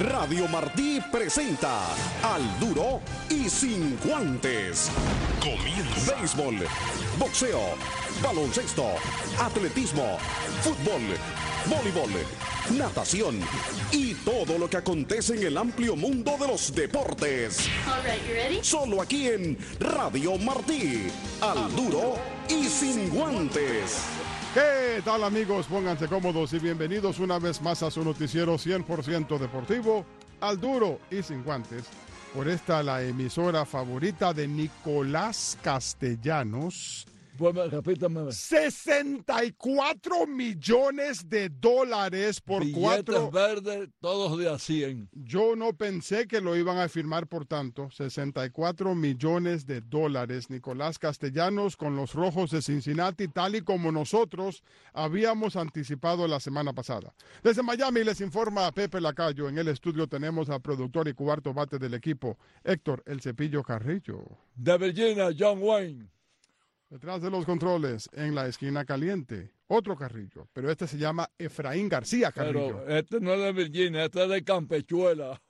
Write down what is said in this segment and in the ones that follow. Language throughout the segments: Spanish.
Radio Martí presenta Al Duro y Sin Guantes. Comienza. Béisbol, boxeo, baloncesto, atletismo, fútbol, voleibol, natación y todo lo que acontece en el amplio mundo de los deportes. All right, you ready? Solo aquí en Radio Martí. Al Duro y Sin Guantes. ¿Qué tal, amigos? Pónganse cómodos y bienvenidos una vez más a su noticiero 100% deportivo, Al Duro y Sin Guantes. Por esta, la emisora favorita de Nicolás Castellanos. Pues repítame. $64 millones por Billetes verdes, todos de a 100. Yo no pensé que lo iban a firmar por tanto. $64 millones. Nicolás Castellanos con los Rojos de Cincinnati, tal y como nosotros habíamos anticipado la semana pasada. Desde Miami les informa Pepe Lacayo. En el estudio tenemos al productor y cuarto bate del equipo, Héctor El Cepillo Carrillo. De Virginia, John Wayne. Detrás de los controles, en la esquina caliente, otro Carrillo, pero este se llama Efraín García Carrillo. Pero este no es de Virginia, este es de Campechuela.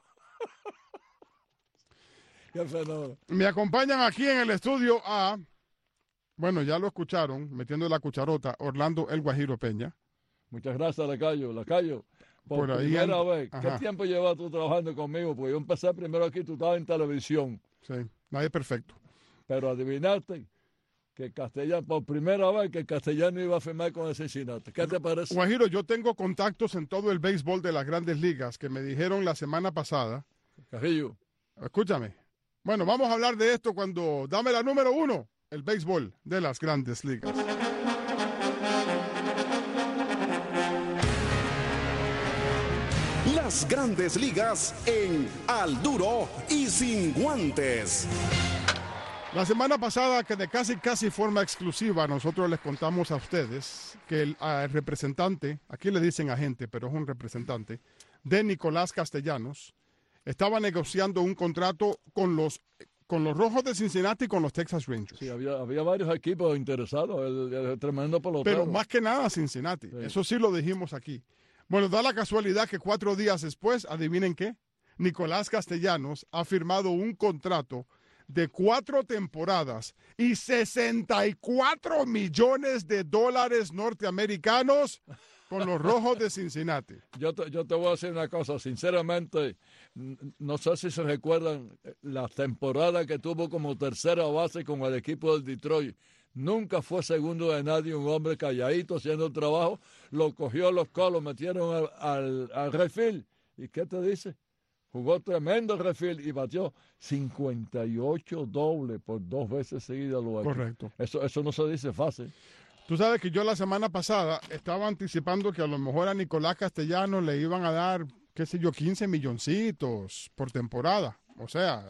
Qué fenómeno. Me acompañan aquí en el estudio a, bueno, ya lo escucharon, metiendo la cucharota, Orlando El Guajiro Peña. Muchas gracias, Lacayo. Por ahí primera vez. Ajá. ¿Qué tiempo llevas tú trabajando conmigo? Porque yo empecé primero aquí, tú estabas en televisión. Sí, nadie es perfecto. Pero adivinaste que Castellano, por primera vez que Castellano iba a firmar con el Cincinnati. ¿Qué te parece? Guajiro, yo tengo contactos en todo el béisbol de las grandes ligas que me dijeron la semana pasada. Carrillo. Escúchame. Bueno, vamos a hablar de esto cuando dame la número 1, el béisbol de las grandes ligas. Las grandes ligas en Al Duro y Sin Guantes. La semana pasada, que de casi forma exclusiva, nosotros les contamos a ustedes que el representante, aquí le dicen agente, pero es un representante, de Nicolás Castellanos, estaba negociando un contrato con los Rojos de Cincinnati y con los Texas Rangers. Sí, había varios equipos interesados, el tremendo pelotero. Pero más que nada Cincinnati, Sí. Eso sí lo dijimos aquí. Bueno, da la casualidad que 4 días después, adivinen qué, Nicolás Castellanos ha firmado un contrato de 4 temporadas y $64 millones norteamericanos con los Rojos de Cincinnati. Yo te voy a decir una cosa, sinceramente, no sé si se recuerdan la temporada que tuvo como tercera base con el equipo del Detroit. Nunca fue segundo de nadie, un hombre calladito haciendo el trabajo, lo cogió los Cubs, lo metieron al refill. ¿Y qué te dice? Jugó tremendo refill y batió 58 dobles por 2 veces seguidas. Correcto. Eso no se dice fácil. Tú sabes que yo la semana pasada estaba anticipando que a lo mejor a Nicolás Castellanos le iban a dar, qué sé yo, 15 milloncitos por temporada. O sea,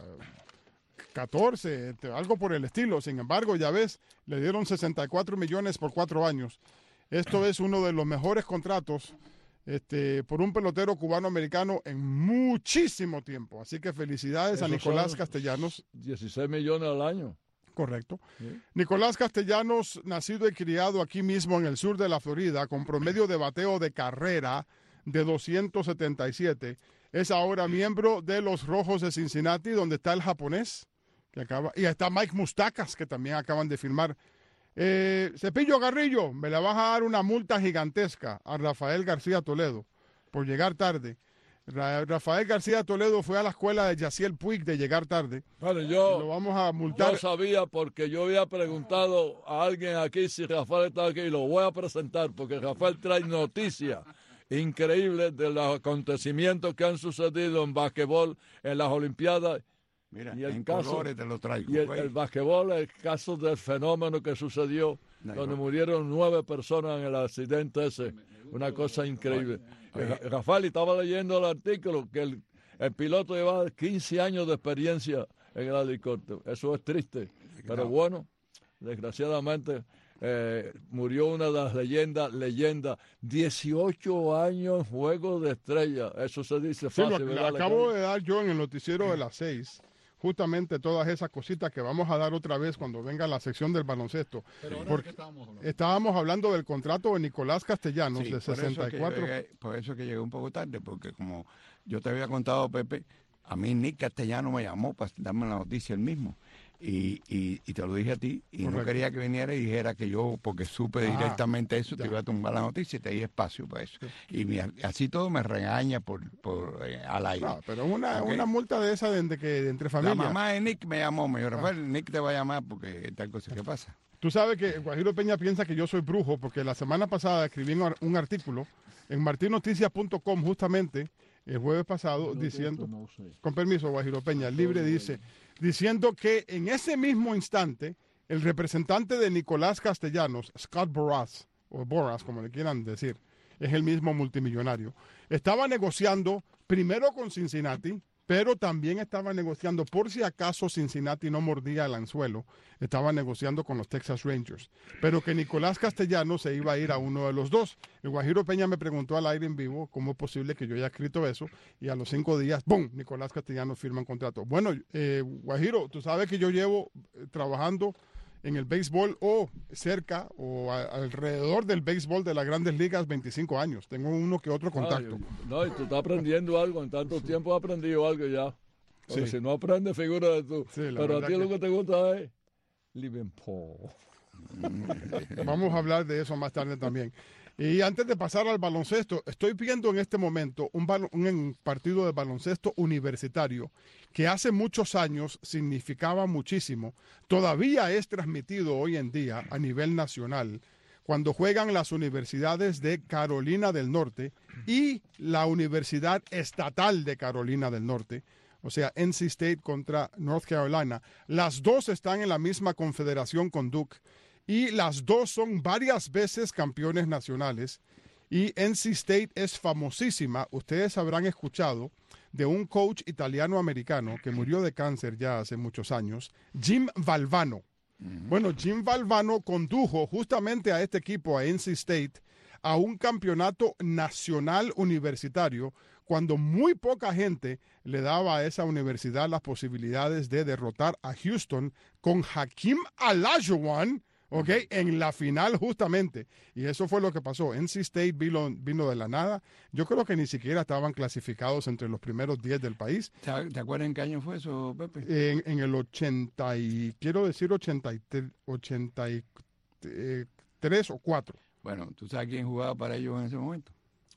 14, algo por el estilo. Sin embargo, ya ves, le dieron 64 millones por 4 años. Esto es uno de los mejores contratos por un pelotero cubano-americano en muchísimo tiempo. Así que felicidades a Nicolás Castellanos. 16 millones al año. Correcto. Sí. Nicolás Castellanos, nacido y criado aquí mismo en el sur de la Florida, con promedio de bateo de carrera de 277, es ahora miembro de los Rojos de Cincinnati, donde está el japonés, y está Mike Moustakas, que también acaban de firmar. Cepillo Carrillo, me le vas a dar una multa gigantesca a Rafael García Toledo por llegar tarde. Rafael García Toledo fue a la escuela de Yaciel Puig de llegar tarde. Bueno, Lo vamos a multar. yo sabía porque yo había preguntado a alguien aquí si Rafael estaba aquí y lo voy a presentar porque Rafael trae noticias increíbles de los acontecimientos que han sucedido en basquetbol, en las Olimpiadas. Mira, Y el en caso- colores te lo traigo. Y el güey. basquetbol, el caso del fenómeno que sucedió, No, donde no. murieron 9 personas en el accidente ese. Una cosa increíble. Rafael, estaba leyendo el artículo que el piloto llevaba 15 años de experiencia en el helicóptero. Eso es triste. Pero bueno, desgraciadamente murió una de las leyendas. 18 años en Juego de Estrellas. Eso se dice Sí, fácil, lo ¿verdad? acabo de dar yo en el noticiero de las 6. justamente todas esas cositas que vamos a dar otra vez cuando venga la sección del baloncesto. Pero ahora Porque ¿de qué estábamos hablando? estábamos hablando del contrato de Nicolás Castellanos, Sí, de 64. por eso que llegué un poco tarde, porque como yo te había contado, Pepe, a mí Nick Castellano me llamó para darme la noticia él mismo. Y te lo dije a ti, y Correcto. no quería que viniera y dijera que yo, porque supe directamente eso, te iba a tumbar la noticia y te di espacio para eso. Y así todo me regaña al aire. No, pero una Ok. multa de esa de entre La familia. mamá de Nick me llamó, me dijo, Rafael, Nick te va a llamar porque tal cosa. ¿Qué pasa? Tú sabes que Guajiro Peña piensa que yo soy brujo porque la semana pasada escribí un artículo en martinoticias.com justamente el jueves pasado diciendo, No sé. con permiso Guajiro Peña, libre diciendo que en ese mismo instante el representante de Nicolás Castellanos, Scott Boras, o Boras como le quieran decir, es el mismo multimillonario, estaba negociando primero con Cincinnati, pero también estaba negociando, por si acaso Cincinnati no mordía el anzuelo, estaba negociando con los Texas Rangers, pero que Nicolás Castellanos se iba a ir a uno de los dos. El Guajiro Peña me preguntó al aire en vivo cómo es posible que yo haya escrito eso, y a los 5 días, ¡bum!, Nicolás Castellanos firma un contrato. Bueno, Guajiro, tú sabes que yo llevo trabajando en el béisbol o cerca o alrededor del béisbol de las grandes ligas 25 años. Tengo uno que otro contacto. No, y tú estás aprendiendo algo. En tanto tiempo has aprendido algo ya. Porque Sí. si no aprendes, figura de tú. Sí, la Pero a verdad ti que- lo que te gusta es living poor. Vamos a hablar de eso más tarde también. Y antes de pasar al baloncesto, estoy viendo en este momento un partido de baloncesto universitario que hace muchos años significaba muchísimo. Todavía es transmitido hoy en día a nivel nacional cuando juegan las universidades de Carolina del Norte y la Universidad Estatal de Carolina del Norte. O sea, NC State contra North Carolina. Las dos están en la misma confederación con Duke. Y las dos son varias veces campeones nacionales. Y NC State es famosísima. Ustedes habrán escuchado de un coach italiano-americano que murió de cáncer ya hace muchos años, Jim Valvano. Bueno, Jim Valvano condujo justamente a este equipo, a NC State, a un campeonato nacional universitario cuando muy poca gente le daba a esa universidad las posibilidades de derrotar a Houston con Hakeem Olajuwon, ¿ok? En la final justamente. Y eso fue lo que pasó. NC State vino de la nada. Yo creo que ni siquiera estaban clasificados entre los primeros 10 del país. ¿Te acuerdas en qué año fue eso, Pepe? En el 80 y, quiero decir 83 o 4. Bueno, ¿tú sabes quién jugaba para ellos en ese momento?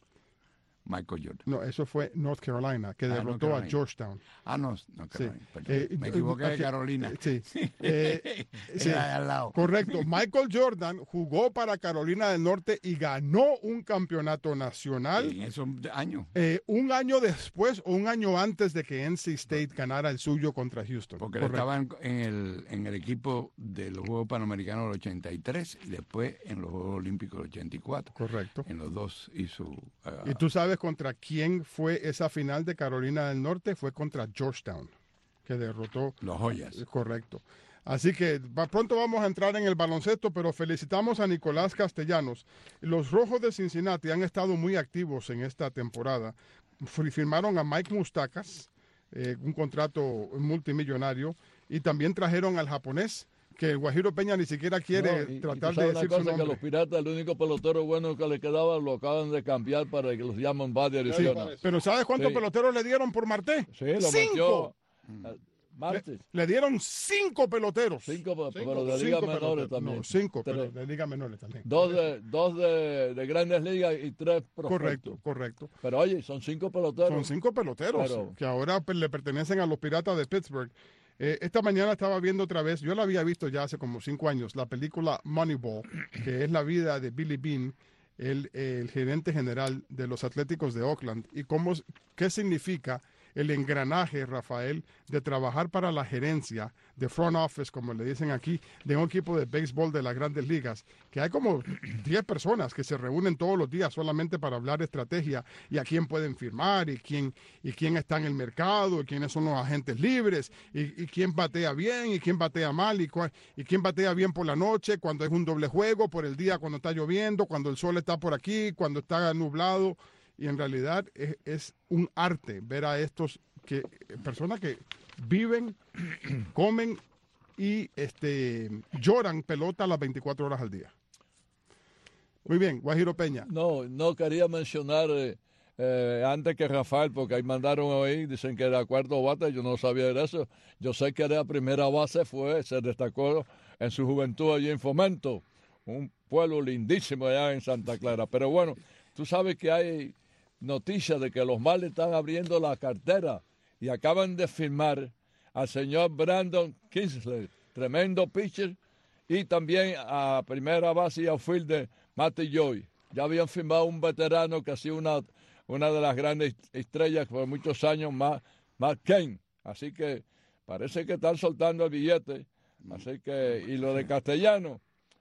Michael Jordan. No, eso fue North Carolina, que North derrotó a Carolina. Georgetown. No, Sí. Carolina, perdón. Me equivoqué de Carolina. Sí. Sí. Era de al lado. Correcto. Michael Jordan jugó para Carolina del Norte y ganó un campeonato nacional En esos años. un año después o un año antes de que NC State ganara el suyo contra Houston. Porque Correcto. estaban en el equipo de los Juegos Panamericanos del 83 y después en los Juegos Olímpicos del 84. Correcto. En los dos hizo... ¿Y tú sabes contra quién fue esa final de Carolina del Norte? Fue contra Georgetown, que derrotó. los joyas. Correcto. Así que pronto vamos a entrar en el baloncesto, pero felicitamos a Nicolás Castellanos. Los Rojos de Cincinnati han estado muy activos en esta temporada. Firmaron a Mike Moustakas, un contrato multimillonario, y también trajeron al japonés, que el Guajiro Peña ni siquiera quiere No, y tratar tú de sabes una decir su cosa, que nombre. los Piratas, el único pelotero bueno que le quedaba, lo acaban de cambiar para que los llamen Bad de Arizona. Pero ¿sabes cuántos Sí. peloteros le dieron por Marte? Sí, lo 5. metió martes. Le dieron 5 peloteros. 5, pero de liga menores también. No, 5, Tres. pero de liga menores también. Dos de grandes ligas y 3 prospectos. Correcto, correcto. Pero oye, son 5 peloteros. Son 5 peloteros Pero- que ahora pues, le pertenecen a los Piratas de Pittsburgh. Esta mañana estaba viendo otra vez, yo la había visto ya hace como 5 años, la película Moneyball, que es la vida de Billy Beane, el gerente general de los Atléticos de Oakland, y qué significa el engranaje, Rafael, de trabajar para la gerencia de front office, como le dicen aquí, de un equipo de béisbol de las grandes ligas, que hay como 10 personas que se reúnen todos los días solamente para hablar de estrategia y a quién pueden firmar y quién está en el mercado y quiénes son los agentes libres y quién batea bien y quién batea mal y quién batea bien por la noche, cuando es un doble juego, por el día cuando está lloviendo, cuando el sol está por aquí, cuando está nublado. Y en realidad es un arte ver a estos personas que viven, comen y lloran pelota las 24 horas al día. Muy bien, Guajiro Peña. No quería mencionar antes que Rafael, porque ahí mandaron hoy, dicen que era cuarto bate, yo no sabía de eso. Yo sé que era primera base, se destacó en su juventud allí en Fomento, un pueblo lindísimo allá en Santa Clara. Pero bueno, tú sabes que hay noticias de que los Marlins están abriendo la cartera y acaban de firmar al señor Brandon Kinsley, tremendo pitcher, y también a primera base y outfielder Matty Joy. Ya habían firmado un veterano que ha sido una de las grandes estrellas por muchos años, Matt Cain. Así que parece que están soltando el billete. Así que, y lo de Castellano,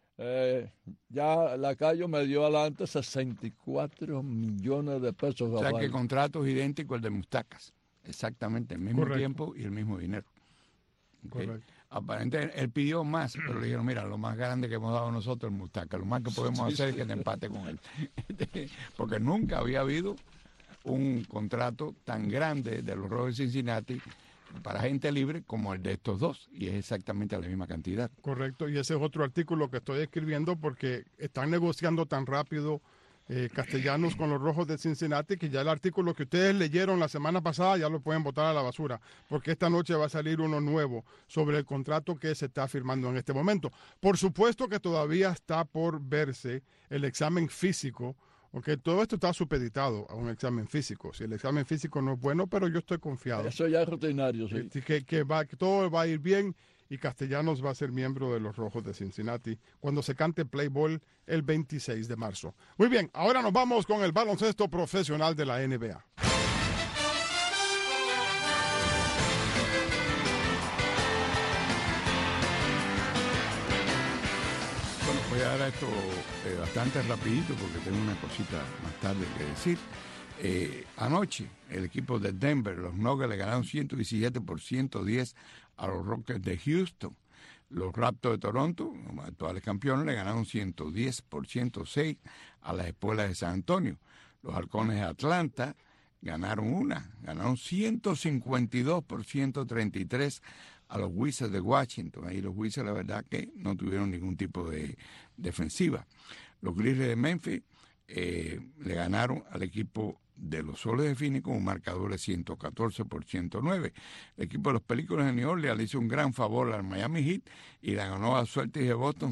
ya Lacayo me dio adelante 64 millones de pesos. O sea que el contrato es idéntico al de Mustacas. Exactamente, el mismo Correcto. tiempo y el mismo dinero. Okay. Correcto. Aparentemente él pidió más, pero le dijeron, mira, lo más grande que hemos dado nosotros es Mustaca, lo más que podemos hacer es que te empate con él. Porque nunca había habido un contrato tan grande de los Rojos de Cincinnati para gente libre como el de estos dos, y es exactamente la misma cantidad. Correcto, y ese es otro artículo que estoy escribiendo porque están negociando tan rápido Castellanos con los Rojos de Cincinnati, que ya el artículo que ustedes leyeron la semana pasada ya lo pueden botar a la basura, porque esta noche va a salir uno nuevo sobre el contrato que se está firmando en este momento. Por supuesto que todavía está por verse el examen físico, porque todo esto está supeditado a un examen físico. Si el examen físico no es bueno, pero yo estoy confiado. Eso ya es rutinario, sí. Que todo va a ir bien. Y Castellanos va a ser miembro de los Rojos de Cincinnati cuando se cante Play Ball el 26 de marzo. Muy bien, ahora nos vamos con el baloncesto profesional de la NBA. Bueno, voy a dar esto bastante rapidito porque tengo una cosita más tarde que decir. Anoche el equipo de Denver, los Nuggets, le ganaron 117-110 a los Rockets de Houston. Los Raptors de Toronto, los actuales campeones, le ganaron 110-106 a las Espuelas de San Antonio. Los Halcones de Atlanta ganaron 152-133 a los Wizards de Washington. Ahí los Wizards, la verdad, que no tuvieron ningún tipo de defensiva. Los Grizzlies de Memphis le ganaron al equipo de los Soles de Phoenix con un marcador de 114-109. El equipo de los Películas de New Orleans le hizo un gran favor al Miami Heat y le ganó a Celtics de Boston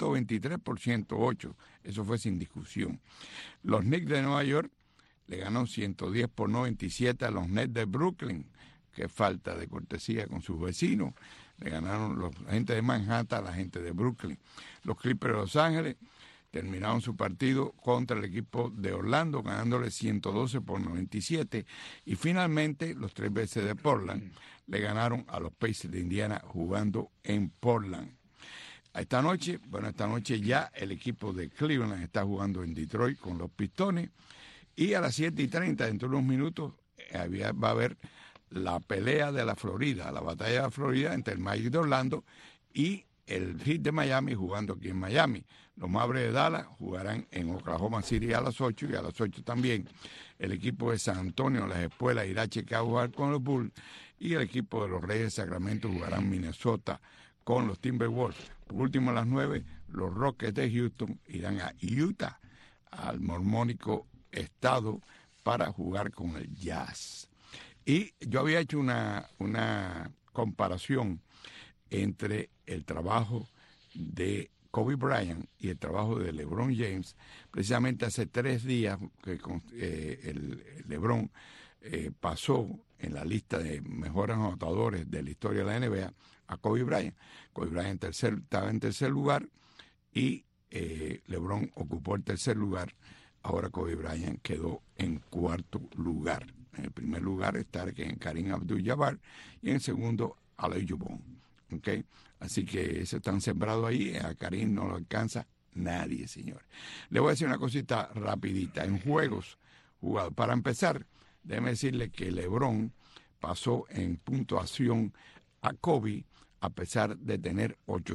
123-108. Eso fue sin discusión. Los Knicks de Nueva York le ganaron 110-97 a los Nets de Brooklyn. Qué falta de cortesía con sus vecinos. Le ganaron la gente de Manhattan a la gente de Brooklyn. Los Clippers de Los Ángeles terminaron su partido contra el equipo de Orlando, ganándole 112-97. Y finalmente, los 3 veces de Portland le ganaron a los Pacers de Indiana jugando en Portland. Esta noche ya el equipo de Cleveland está jugando en Detroit con los Pistones. Y a las 7:30, dentro de unos minutos, va a haber la pelea de la Florida, la batalla de la Florida entre el Magic de Orlando y el Heat de Miami jugando aquí en Miami. Los Mavericks de Dallas jugarán en Oklahoma City a las 8 y a las 8 también el equipo de San Antonio, las Espuelas, irá a Chicago a jugar con los Bulls y el equipo de los Reyes de Sacramento jugarán en Minnesota con los Timberwolves. Por último, a las 9, los Rockets de Houston irán a Utah, al mormónico estado, para jugar con el Jazz. Y yo había hecho una comparación entre el trabajo de Kobe Bryant y el trabajo de LeBron James. Precisamente hace 3 días que el LeBron pasó en la lista de mejores anotadores de la historia de la NBA a Kobe Bryant. Kobe Bryant estaba en tercer lugar y LeBron ocupó el tercer lugar. Ahora Kobe Bryant quedó en 4º lugar. En el primer lugar está Kareem Abdul-Jabbar y en el segundo Alei Jubon. ¿Okay? Así que eso están sembrados ahí. A Karim no lo alcanza nadie, señores. Le voy a decir una cosita rapidita. En juegos jugados, para empezar, déjeme decirle que LeBron pasó en puntuación a Kobe a pesar de tener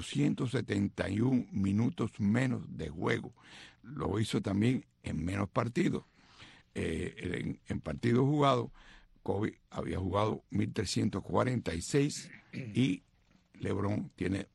871 minutos menos de juego. Lo hizo también en menos partidos. En partidos jugados Kobe había jugado 1.346 y LeBron tiene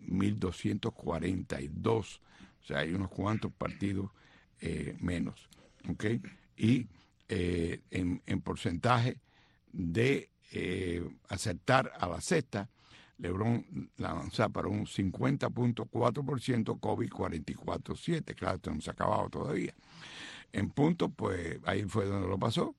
1.242. O sea, hay unos cuantos partidos menos. ¿Okay? Y en porcentaje de acertar a la cesta, LeBron lanza para un 50.4%, Kobe 44.7%. Claro, esto no se ha acabado todavía. En puntos, pues ahí fue donde lo pasó,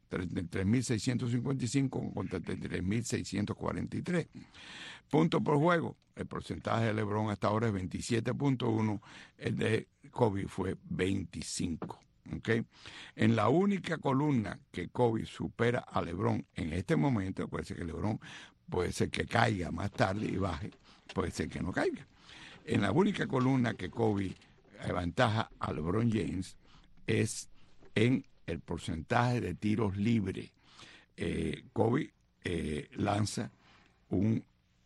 3.655 contra 3.643. Puntos por juego, el porcentaje de LeBron hasta ahora es 27.1, el de Kobe fue 25. ¿Okay? En la única columna que Kobe supera a LeBron en este momento, puede ser que LeBron puede ser que caiga más tarde y baje, puede ser que no caiga. En la única columna que Kobe aventaja a LeBron James es en el porcentaje de tiros libres. Kobe lanza un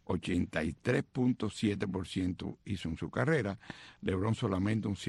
83.7% hizo en su carrera, LeBron solamente un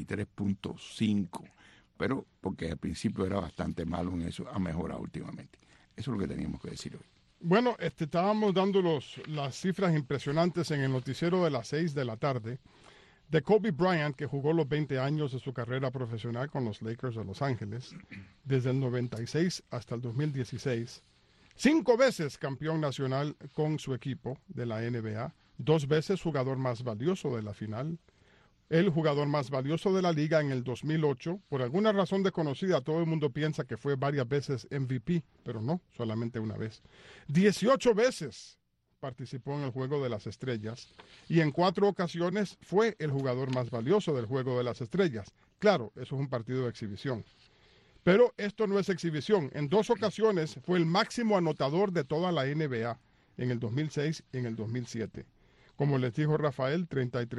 73.5%, pero porque al principio era bastante malo en eso, ha mejorado últimamente. Eso es lo que teníamos que decir hoy. Bueno, estábamos dando las cifras impresionantes en el noticiero de las 6 de la tarde de Kobe Bryant, que jugó los 20 años de su carrera profesional con los Lakers de Los Ángeles, desde el 96 hasta el 2016. 5 veces campeón nacional con su equipo de la NBA, 2 veces jugador más valioso de la final, el jugador más valioso de la liga en el 2008. Por alguna razón desconocida, todo el mundo piensa que fue varias veces MVP, pero no, solamente una vez. 18 veces participó en el Juego de las Estrellas y en 4 ocasiones fue el jugador más valioso del Juego de las Estrellas. Claro, eso es un partido de exhibición. Pero esto no es exhibición. En 2 ocasiones fue el máximo anotador de toda la NBA, en el 2006 y en el 2007. Como les dijo Rafael,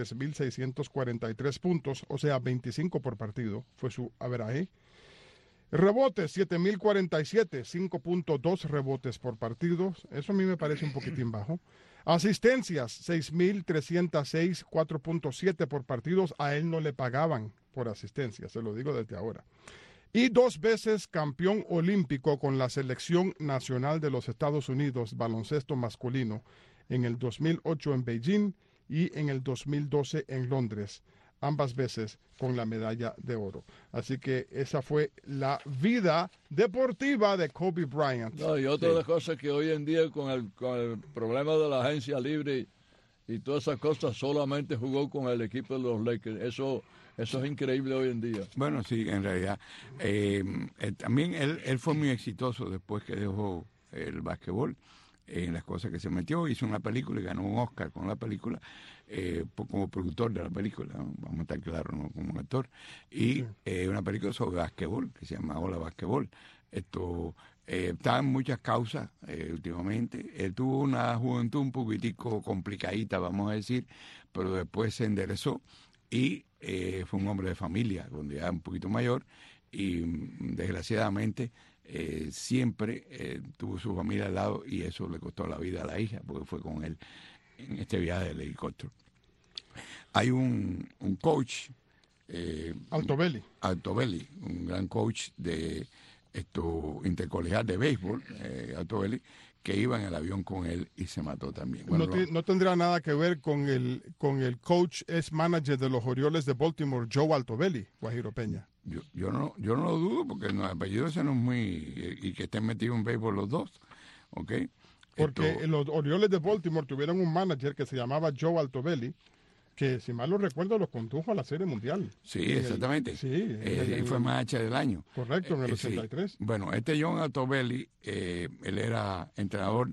33.643 puntos, o sea, 25 por partido, fue su averaje. Rebotes, 7.047, 5.2 rebotes por partido. Eso a mí me parece un poquitín bajo. Asistencias, 6.306, 4.7 por partidos. A él no le pagaban por asistencia, se lo digo desde ahora. Y 2 veces campeón olímpico con la selección nacional de los Estados Unidos, baloncesto masculino, en el 2008 en Beijing y en el 2012 en Londres, ambas veces con la medalla de oro. Así que esa fue la vida deportiva de Kobe Bryant. No, y otra de las cosas que hoy en día con el problema de la agencia libre y todas esas cosas, solamente jugó con el equipo de los Lakers. Eso es increíble hoy en día. Bueno, sí, en realidad. También él fue muy exitoso después que dejó el básquetbol. En las cosas que se metió, hizo una película y ganó un Oscar con la película, como productor de la película, ¿no? Vamos a estar claros, ¿no? Como un actor, y una película sobre básquetbol que se llama Hola Básquetbol. Esto está en muchas causas últimamente. Él tuvo una juventud un poquitico complicadita, vamos a decir, pero después se enderezó y fue un hombre de familia, cuando ya un poquito mayor, y desgraciadamente siempre tuvo su familia al lado y eso le costó la vida a la hija porque fue con él en este viaje del helicóptero. Hay un coach, Altobelli, un gran coach de intercolegial de béisbol, Altobelli, que iba en el avión con él y se mató también. Bueno, no tendrá nada que ver con el coach, es manager de los Orioles de Baltimore, Joe Altobelli, Guajiro Peña. Yo no lo dudo porque el apellido ese no es muy... y que estén metidos en béisbol los dos, ¿ok? Porque los Orioles de Baltimore tuvieron un manager que se llamaba Joe Altobelli, que si mal lo recuerdo los condujo a la Serie Mundial. Sí, exactamente. Y fue manager del año. Correcto, en el 83. Sí. Bueno, John Altobelli, él era entrenador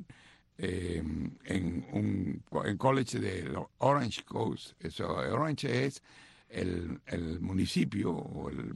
en college de Orange Coast. Eso, Orange es el municipio o el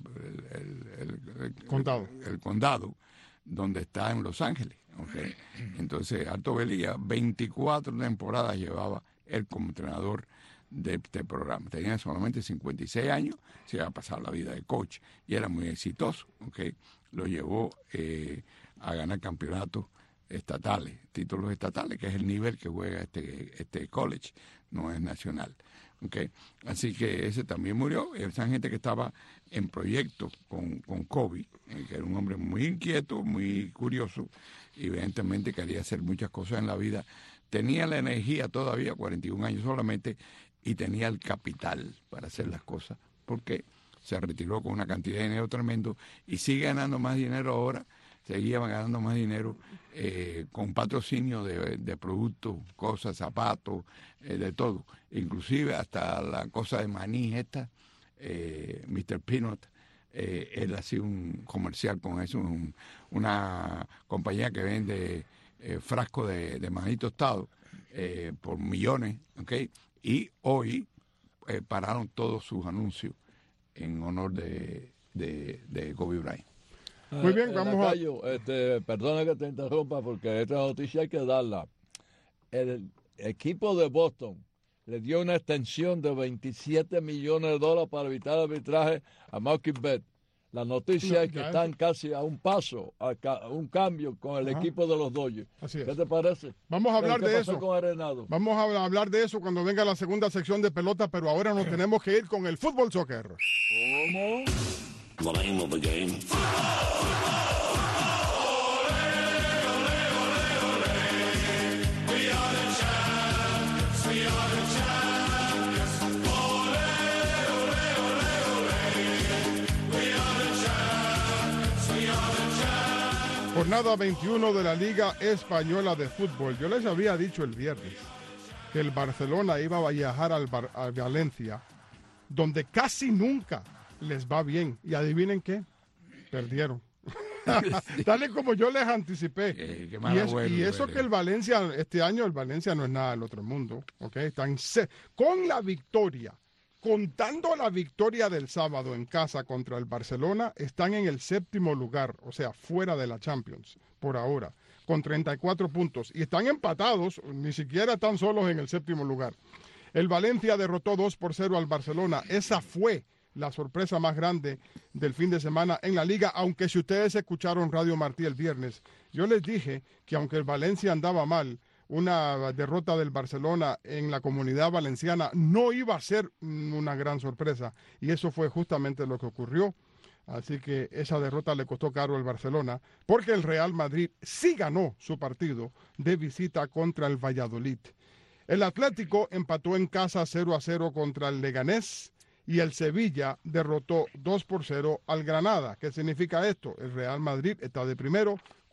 condado donde está en Los Ángeles. ¿Okay? Entonces, Altobelli ya 24 temporadas llevaba él como entrenador de este programa. Tenía solamente 56 años, se iba a pasar la vida de coach y era muy exitoso. ¿Okay? Lo llevó a ganar campeonatos estatales, títulos estatales, que es el nivel que juega este college, no es nacional. Okay. Así que ese también murió. Esa gente que estaba en proyecto con Kobe, que era un hombre muy inquieto, muy curioso, y evidentemente quería hacer muchas cosas en la vida. Tenía la energía todavía, 41 años solamente, y tenía el capital para hacer las cosas, porque se retiró con una cantidad de dinero tremendo y sigue ganando más dinero ahora. Seguía ganando más dinero con patrocinio de productos, cosas, zapatos, de todo. Inclusive hasta la cosa de maní esta, Mr. Peanut, él hacía un comercial con eso, una compañía que vende frascos de maní tostado por millones, ¿ok? Y hoy pararon todos sus anuncios en honor de Kobe Bryant. Muy bien, vamos perdona que te interrumpa porque esta noticia hay que darla. El equipo de Boston le dio una extensión de $27 millones para evitar arbitraje a Mookie Betts. La noticia es que están casi a un paso, a un cambio con el equipo de los Dodgers. Así es. ¿Qué te parece? Vamos a hablar de eso. Con Arenado? Vamos a hablar de eso cuando venga la segunda sección de pelota, pero ahora nos tenemos que ir con el fútbol soccer. ¿Cómo? The name of the game. Jornada 21 de la Liga Española de Fútbol. Yo les había dicho el viernes que el Barcelona iba a viajar a Valencia, donde casi nunca les va bien. Y adivinen qué, perdieron. Tal como yo les anticipé. Y eso que el Valencia, este año el Valencia no es nada del otro mundo. ¿Okay? Están con la victoria, contando la victoria del sábado en casa contra el Barcelona, están en el 7º lugar, o sea, fuera de la Champions, por ahora, con 34 puntos. Y están empatados, ni siquiera están solos en el 7º lugar. El Valencia derrotó 2-0 al Barcelona. Esa fue la sorpresa más grande del fin de semana en la liga, aunque si ustedes escucharon Radio Martí el viernes, yo les dije que aunque el Valencia andaba mal, una derrota del Barcelona en la Comunidad Valenciana no iba a ser una gran sorpresa, y eso fue justamente lo que ocurrió. Así que esa derrota le costó caro al Barcelona, porque el Real Madrid sí ganó su partido de visita contra el Valladolid. El Atlético empató en casa 0-0 contra el Leganés, y el Sevilla derrotó 2-0 al Granada. ¿Qué significa esto? El Real Madrid está de primero,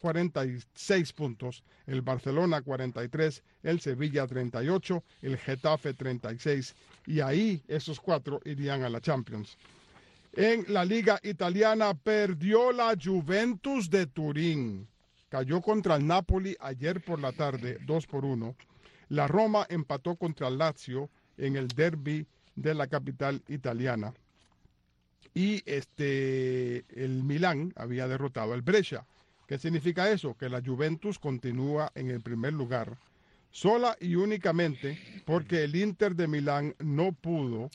46 puntos, el Barcelona 43, el Sevilla 38, el Getafe 36, y ahí esos 4 irían a la Champions. En la Liga Italiana perdió la Juventus de Turín, cayó contra el Napoli ayer por la tarde 2-1. La Roma empató contra el Lazio en el derbi de la capital italiana, y el Milán había derrotado al Brescia. ¿Qué significa eso? Que la Juventus continúa en el primer lugar, sola y únicamente porque el Inter de Milán no pudo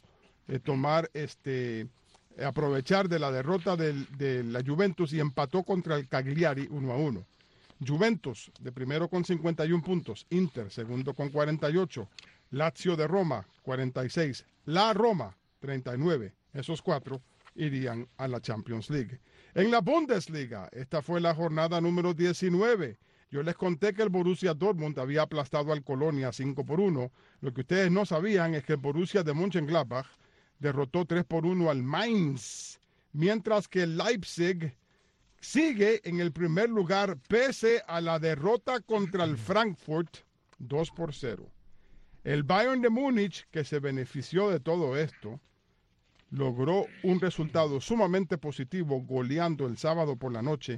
aprovechar de la derrota de la Juventus y empató contra el Cagliari 1-1. Juventus de primero con 51 puntos, Inter segundo con 48, Lazio de Roma 46, la Roma 39. Esos 4 irían a la Champions League. En la Bundesliga, esta fue la jornada número 19. Yo les conté que el Borussia Dortmund había aplastado al Colonia 5-1. Lo que ustedes no sabían es que el Borussia de Mönchengladbach derrotó 3-1 al Mainz, mientras que el Leipzig sigue en el primer lugar pese a la derrota contra el Frankfurt 2-0. El Bayern de Múnich, que se benefició de todo esto, logró un resultado sumamente positivo goleando el sábado por la noche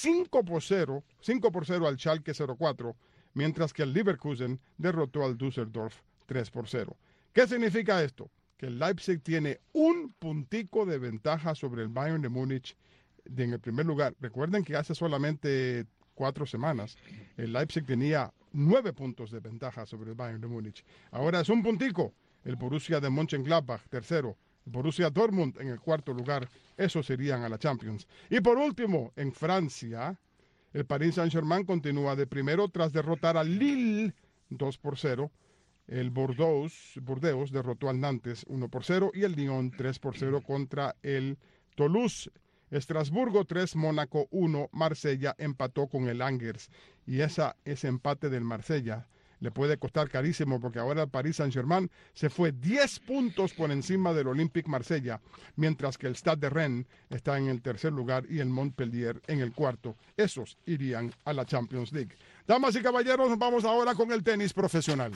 5-0 al Schalke 04, mientras que el Leverkusen derrotó al Düsseldorf 3-0. ¿Qué significa esto? Que el Leipzig tiene un puntico de ventaja sobre el Bayern de Múnich en el primer lugar. Recuerden que hace solamente 4 semanas el Leipzig tenía 9 puntos de ventaja sobre el Bayern de Múnich. Ahora es un puntico. El Borussia de Mönchengladbach, tercero. Borussia Dortmund en el cuarto lugar, esos irían a la Champions. Y por último, en Francia, el Paris Saint-Germain continúa de primero tras derrotar al Lille 2-0. El Burdeos derrotó al Nantes 1-0 y el Lyon 3-0 contra el Toulouse. Estrasburgo 3, Mónaco 1, Marsella empató con el Angers. Y ese empate del Marsella le puede costar carísimo porque ahora el Paris Saint-Germain se fue 10 puntos por encima del Olympique Marsella, mientras que el Stade de Rennes está en el tercer lugar y el Montpellier en el cuarto. Esos irían a la Champions League. Damas y caballeros, vamos ahora con el tenis profesional.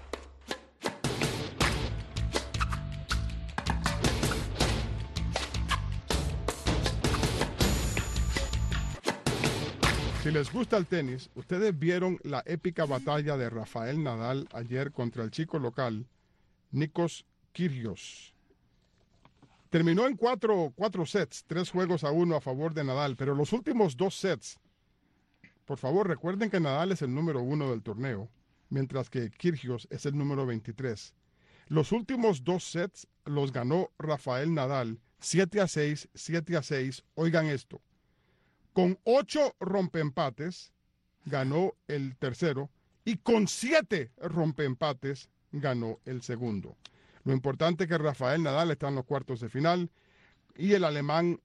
Si les gusta el tenis, ustedes vieron la épica batalla de Rafael Nadal ayer contra el chico local, Nikos Kyrgios. Terminó en cuatro sets, 3-1 a favor de Nadal, pero los últimos 2 sets, por favor recuerden que Nadal es el número 1 del torneo, mientras que Kyrgios es el número 23. Los últimos 2 sets los ganó Rafael Nadal 7-6, 7-6, oigan esto. Con 8 rompeempates ganó el tercero y con 7 rompeempates ganó el segundo. Lo importante es que Rafael Nadal está en los cuartos de final y el alemán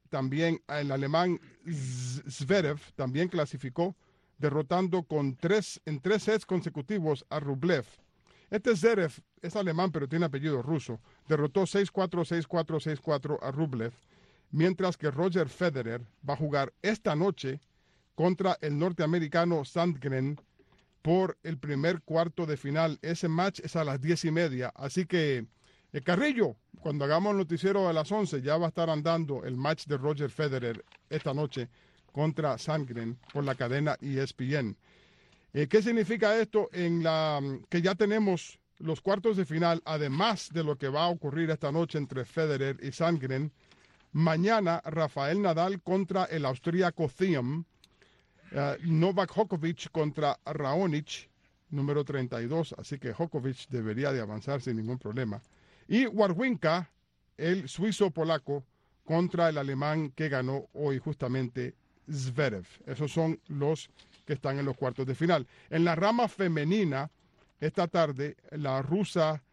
Zverev también clasificó, derrotando en 3 sets consecutivos a Rublev. Este Zverev es alemán pero tiene apellido ruso. Derrotó 6-4, 6-4, 6-4 a Rublev. Mientras que Roger Federer va a jugar esta noche contra el norteamericano Sandgren por el primer cuarto de final. Ese match es a las 10:30. Así que, Carrillo, cuando hagamos el noticiero a las 11, ya va a estar andando el match de Roger Federer esta noche contra Sandgren por la cadena ESPN. ¿Qué significa esto? Que ya tenemos los cuartos de final, además de lo que va a ocurrir esta noche entre Federer y Sandgren. Mañana, Rafael Nadal contra el austríaco Thiem, Novak Djokovic contra Raonic, número 32, así que Djokovic debería de avanzar sin ningún problema. Y Wawrinka, el suizo-polaco, contra el alemán que ganó hoy justamente Zverev. Esos son los que están en los cuartos de final. En la rama femenina, esta tarde, la rusa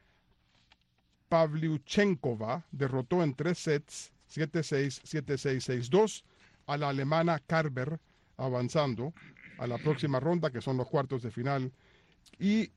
Pavlyuchenkova derrotó en 3 sets, 7-6, 7-6, 6-2 a la alemana Kerber, avanzando a la próxima ronda, que son los cuartos de final. Y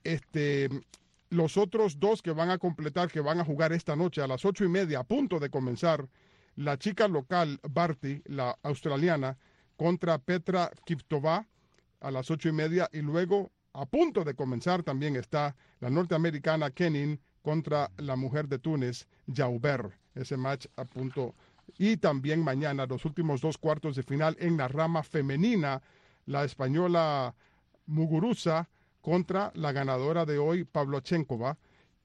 los otros 2 que van a completar, que van a jugar esta noche a las 8:30, a punto de comenzar, la chica local Barty, la australiana, contra Petra Kvitova a las 8:30, y luego a punto de comenzar también está la norteamericana Kenin contra la mujer de Túnez, Jauber. Ese match a punto. Y también mañana los últimos 2 cuartos de final en la rama femenina, la española Muguruza contra la ganadora de hoy, Pavlyuchenkova,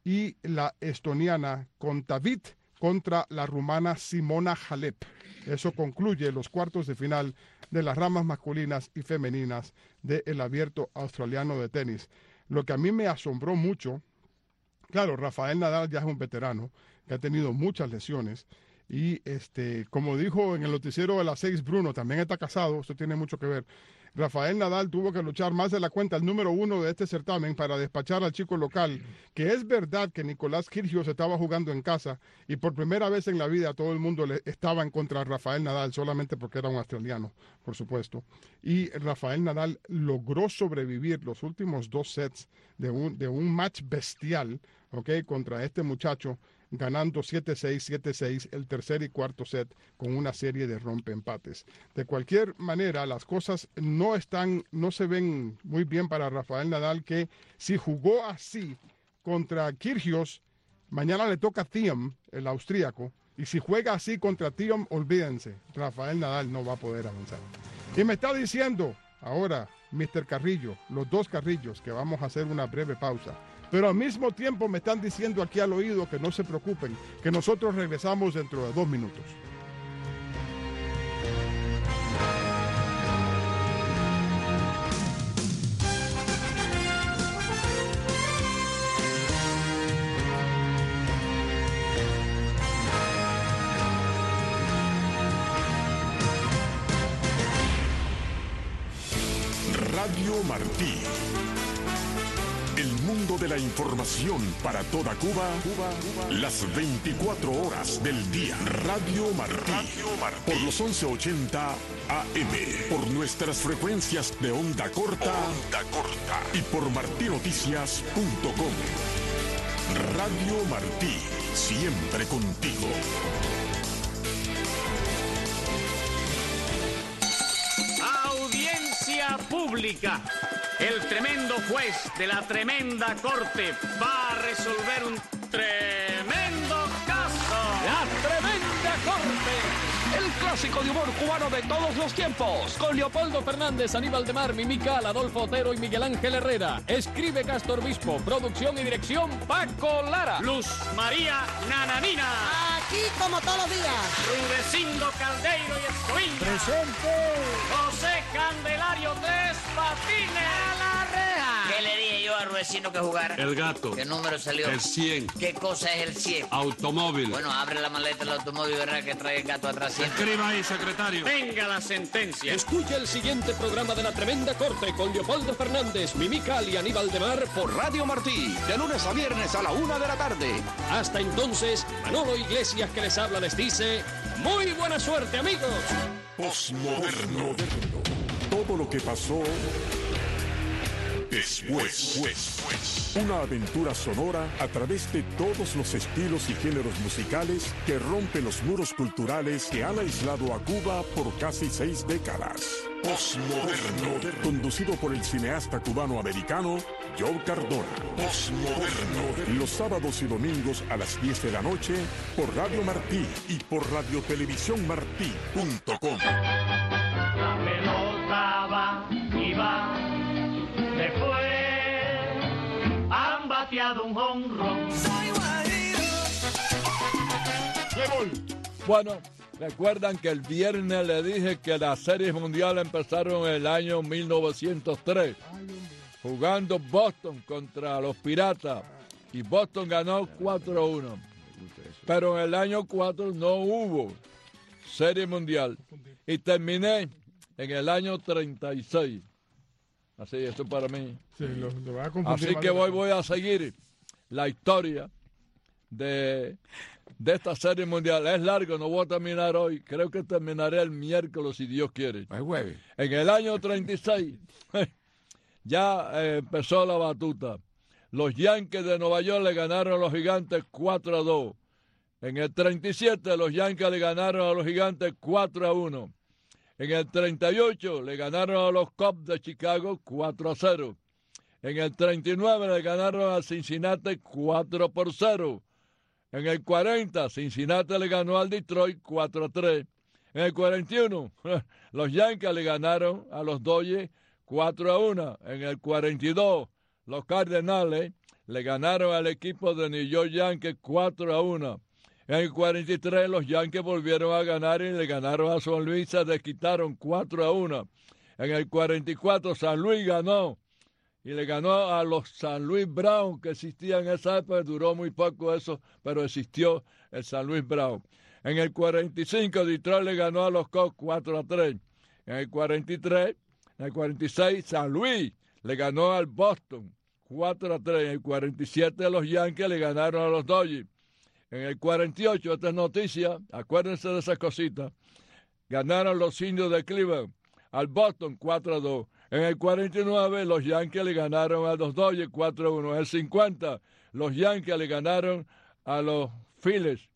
y la estoniana Kontaveit contra la rumana Simona Halep. Eso concluye los cuartos de final de las ramas masculinas y femeninas del Abierto Australiano de Tenis. Lo que a mí me asombró mucho, claro, Rafael Nadal ya es un veterano que ha tenido muchas lesiones y como dijo en el noticiero de las 6 Bruno, también está casado, esto tiene mucho que ver. Rafael Nadal tuvo que luchar más de la cuenta, el número 1 de este certamen, para despachar al chico local, que es verdad que Nicolás Kyrgios estaba jugando en casa y por primera vez en la vida todo el mundo estaba en contra de Rafael Nadal, solamente porque era un australiano, por supuesto. Y Rafael Nadal logró sobrevivir los últimos 2 sets de un match bestial, contra este muchacho, ganando 7-6, 7-6 el tercer y cuarto set con una serie de rompeempates. De cualquier manera, las cosas no se ven muy bien para Rafael Nadal, que si jugó así contra Kyrgios, mañana le toca a Thiem, el austríaco, y si juega así contra Thiem, olvídense, Rafael Nadal no va a poder avanzar. Y me está diciendo ahora Mr. Carrillo, los 2 Carrillos, que vamos a hacer una breve pausa. Pero al mismo tiempo me están diciendo aquí al oído que no se preocupen, que nosotros regresamos dentro de 2 minutos. Radio Martí. El mundo de la información para toda Cuba, las 24 horas del día. Radio Martí, por los 1180 AM, por nuestras frecuencias de onda corta, y por martinoticias.com. Radio Martí, siempre contigo. Audiencia pública. El tremendo juez de la tremenda corte va a resolver un tremendo caso. La Tremenda Corte, el clásico de humor cubano de todos los tiempos, con Leopoldo Fernández, Aníbal de Mar, Mimical, Adolfo Otero y Miguel Ángel Herrera. Escribe Castor Bispo, producción y dirección Paco Lara. Luz María Nananina. Aquí como todos los días. Rudecindo Caldeiro y Escoviña. Presente. José Candelario Tres Patines. A la reja. ¿Qué le dije yo a Ruecino que jugara? El gato. ¿Qué número salió? El 100. ¿Qué cosa es el 100? Automóvil. Bueno, abre la maleta del automóvil y verá que trae el gato atrás siempre. Escriba ahí, secretario. Venga la sentencia. Escucha el siguiente programa de La Tremenda Corte con Leopoldo Fernández, Mimical y Aníbal de Mar por Radio Martí, de lunes a viernes a la 1 de la tarde. Hasta entonces, Manolo Iglesias que les habla les dice, muy buena suerte, amigos. Postmoderno. Todo lo que pasó después. Una aventura sonora a través de todos los estilos y géneros musicales que rompen los muros culturales que han aislado a Cuba por casi 6 décadas. Postmoderno. Conducido por el cineasta cubano-americano Joe Cardona. Postmoderno. Los sábados y domingos a las 10 de la noche por Radio Martí y por radiotelevisiónmartí.com. La pelota va y va. Después han bateado un jonrón. Bueno, recuerdan que el viernes le dije que las series mundiales empezaron en el año 1903, jugando Boston contra los Piratas, y Boston ganó 4-1. Pero en el año 4 no hubo serie mundial, y terminé en el año 36. Así, esto para mí. Sí, lo va a confundir. Así que voy a seguir la historia de esta serie mundial. Es largo, no voy a terminar hoy. Creo que terminaré el miércoles, si Dios quiere. El jueves. En el año 36 ya empezó la batuta. Los Yankees de Nueva York le ganaron a los Gigantes 4-2. En el 37 los Yankees le ganaron a los Gigantes 4-1. En el 38 le ganaron a los Cubs de Chicago 4-0. En el 39 le ganaron a Cincinnati 4-0. En el 40 Cincinnati le ganó al Detroit 4-3. En el 41 los Yankees le ganaron a los Dodgers 4-1. En el 42 los Cardenales le ganaron al equipo de New York Yankees 4-1. En el 43 los Yankees volvieron a ganar y le ganaron a San Luis, se desquitaron 4-1. En el 44 San Luis ganó y le ganó a los San Luis Brown, que existían en esa época, duró muy poco eso, pero existió el San Luis Brown. En el 45 Detroit le ganó a los Cubs 4-3. En el 43, en el 46 San Luis le ganó al Boston 4-3. En el 47 los Yankees le ganaron a los Dodgers. En el 48, esta es noticia, acuérdense de esas cositas, ganaron los Indios de Cleveland al Boston 4-2. En el 49, los Yankees le ganaron a los Dodgers 4-1. En el 50, los Yankees le ganaron a los Phillies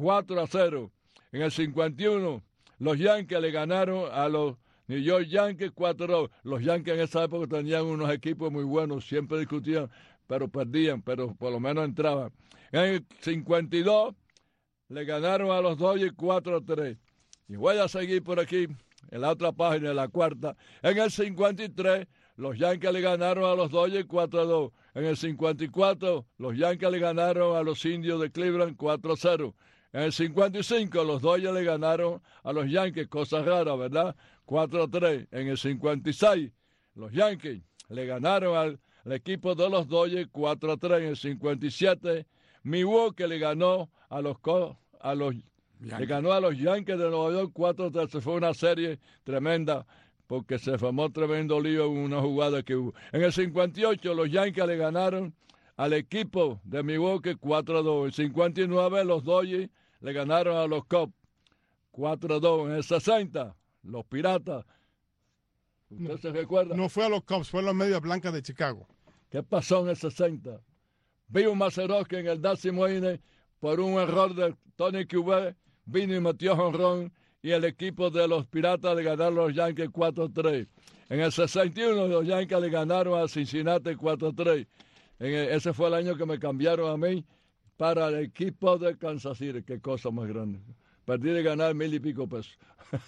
4-0. En el 51, los Yankees le ganaron a los New York Yankees 4-2. Los Yankees en esa época tenían unos equipos muy buenos, siempre discutían, pero perdían, pero por lo menos entraban. En el 52 le ganaron a los Dodgers 4-3. Y voy a seguir por aquí, en la otra página, en la cuarta. En el 53 los Yankees le ganaron a los Dodgers 4-2. En el 54 los Yankees le ganaron a los Indios de Cleveland 4-0. En el 55 los Dodgers le ganaron a los Yankees, cosa rara, ¿verdad? 4-3. En el 56 los Yankees le ganaron al equipo de los Dodgers 4-3. En el 57 Milwaukee le ganó a los Yankees de Nueva York 4-3. Fue una serie tremenda. porque se formó tremendo lío en una jugada que hubo. En el 58 los Yankees le ganaron al equipo de Milwaukee 4-2. En el 59 los Dodgers le ganaron a los Cubs 4-2. En el 60 los Piratas. ¿Usted se recuerda? No fue a los Cubs, fue a los Medias Blancas de Chicago. ¿Qué pasó en el 60? Vino Mazeroski en el 10º inning por un error de Tony Kubek, vino y metió jonrón y el equipo de los Piratas le ganaron a los Yankees 4-3. En el 61 los Yankees le ganaron a Cincinnati 4-3. Ese fue el año que me cambiaron a mí para el equipo de Kansas City. Qué cosa más grande. Perdí de ganar 1,000 y pico pesos.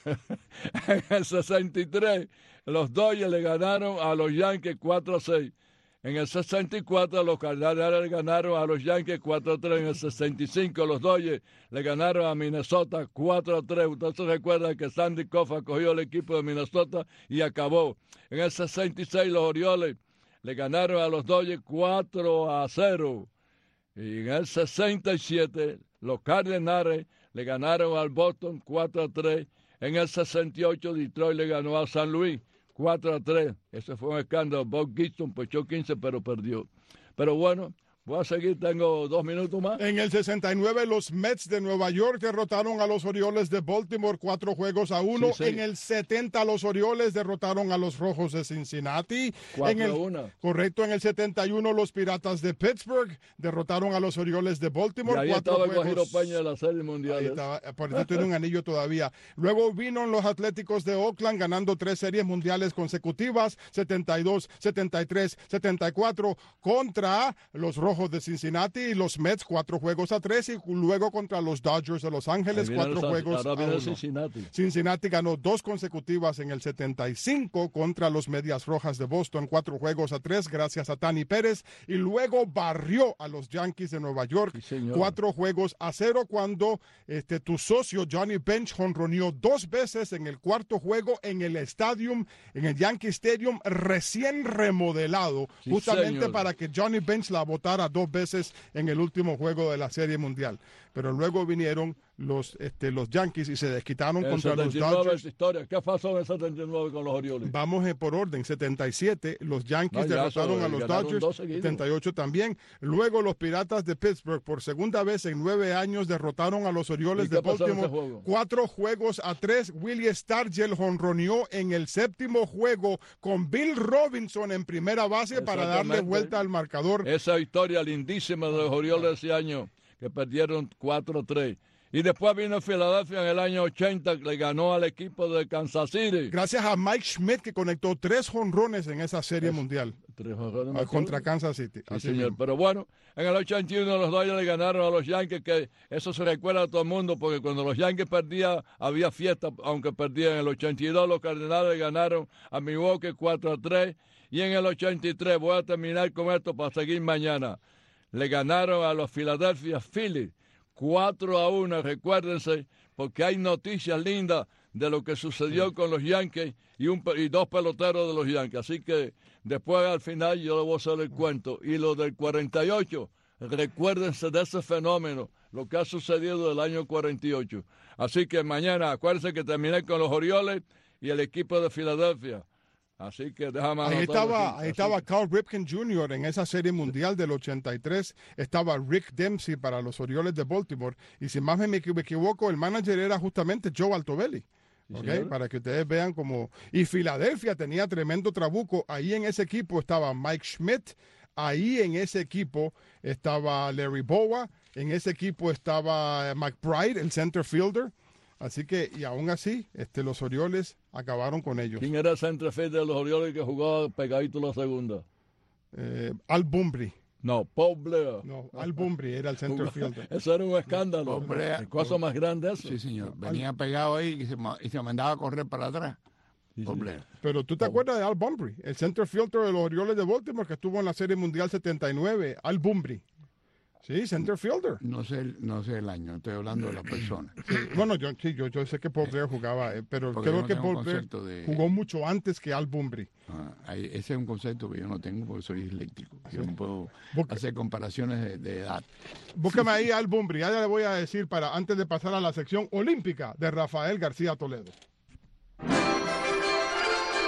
En el 63 los Dodgers le ganaron a los Yankees 4-6. En el 64 los Cardenales le ganaron a los Yankees 4-3. En el 65 los Dodgers le ganaron a Minnesota 4-3. Usted se recuerda que Sandy Koufax cogió el equipo de Minnesota y acabó. En el 66 los Orioles le ganaron a los Dodgers 4-0. Y en el 67 los Cardenales le ganaron al Boston 4-3. En el 68 Detroit le ganó a San Luis 4-3. Ese fue un escándalo. Bob Gibson echó 15, pero perdió. Pero bueno, voy a seguir, tengo 2 minutos más. En el 69, los Mets de Nueva York derrotaron a los Orioles de Baltimore 4-1. Sí. En el 70, los Orioles derrotaron a los Rojos de Cincinnati. 4-1. Correcto, en el 71, los Piratas de Pittsburgh derrotaron a los Orioles de Baltimore. Y ahí estaba el Guajiro Peña de la Serie Mundial. Ahí estaba, por eso tiene un anillo todavía. Luego vino los Atléticos de Oakland ganando 3 series mundiales consecutivas, 72, 73, 74, contra los Rojos de Cincinnati y los Mets 4-3 y luego contra los Dodgers de Los Ángeles 4-1. Cincinnati ganó 2 consecutivas en el 75 contra los Medias Rojas de Boston 4-3 gracias a Tani Pérez y luego barrió a los Yankees de Nueva York 4-0 cuando tu socio Johnny Bench jonroneó 2 veces en el cuarto juego en el Stadium, en el Yankee Stadium recién remodelado, justamente para que Johnny Bench la votara 2 veces en el último juego de la Serie Mundial. Pero luego vinieron los Yankees y se desquitaron contra los Dodgers. Historia. ¿Qué pasó en el 79 con los Orioles? Vamos por orden. 77, los Yankees derrotaron a los Dodgers. 78 también. Luego los Piratas de Pittsburgh, por segunda vez en 9 años, derrotaron a los Orioles de Baltimore. 4-3. Willie Stargell jonroneó en el 7º juego con Bill Robinson en primera base para darle vuelta al marcador. Esa historia lindísima de los Orioles ese año, que perdieron 4-3. Y después vino Filadelfia en el año 80, le ganó al equipo de Kansas City. Gracias a Mike Schmidt, que conectó 3 jonrones en esa serie mundial. 3 jonrones contra Kansas City. Sí, señor. Pero bueno, en el 81 los Dodgers le ganaron a los Yankees, que eso se recuerda a todo el mundo, porque cuando los Yankees perdían, había fiesta, aunque perdían. En el 82 los Cardenales le ganaron a Milwaukee 4-3. Y en el 83, voy a terminar con esto para seguir mañana, le ganaron a los Philadelphia Phillies 4-1, recuérdense, porque hay noticias lindas de lo que sucedió con los Yankees y 2 peloteros de los Yankees. Así que después al final yo le voy a hacer el cuento. Y lo del 48, recuérdense de ese fenómeno, lo que ha sucedido del año 48. Así que mañana, acuérdense que terminé con los Orioles y el equipo de Filadelfia. Así que déjame anotar. Ahí estaba Carl Ripken Jr. en esa serie mundial del 83. Estaba Rick Dempsey para los Orioles de Baltimore. Y si más me equivoco, el manager era justamente Joe Altobelli. Okay, para que ustedes vean cómo... Y Filadelfia tenía tremendo trabuco. Ahí en ese equipo estaba Mike Schmidt. Ahí en ese equipo estaba Larry Bowa. En ese equipo estaba McBride, el center fielder. Así que, y aún así, los Orioles acabaron con ellos. ¿Quién era el centerfield de los Orioles que jugaba pegadito la segunda? Al Bumbry. No, Paul Blair. No, Al Bumbry era el centerfielder. Eso era un escándalo. El cosa más grande eso. Sí, señor. Venía pegado ahí y se mandaba a correr para atrás. Sí, pero tú te acuerdas de Al Bumbry, el centerfielder de los Orioles de Baltimore que estuvo en la Serie Mundial 79. Al Bumbry. Sí, center fielder. No sé el año, estoy hablando de la persona. Sí, bueno, yo sé que Paul Blair jugaba, pero creo que Paul Blair jugó mucho antes que Al Bumbry. Ese es un concepto que yo no tengo porque soy disléctico. Yo no puedo hacer comparaciones de edad. Búsqueme ahí Al Bumbry, ya le voy a decir antes de pasar a la sección olímpica de Rafael García Toledo.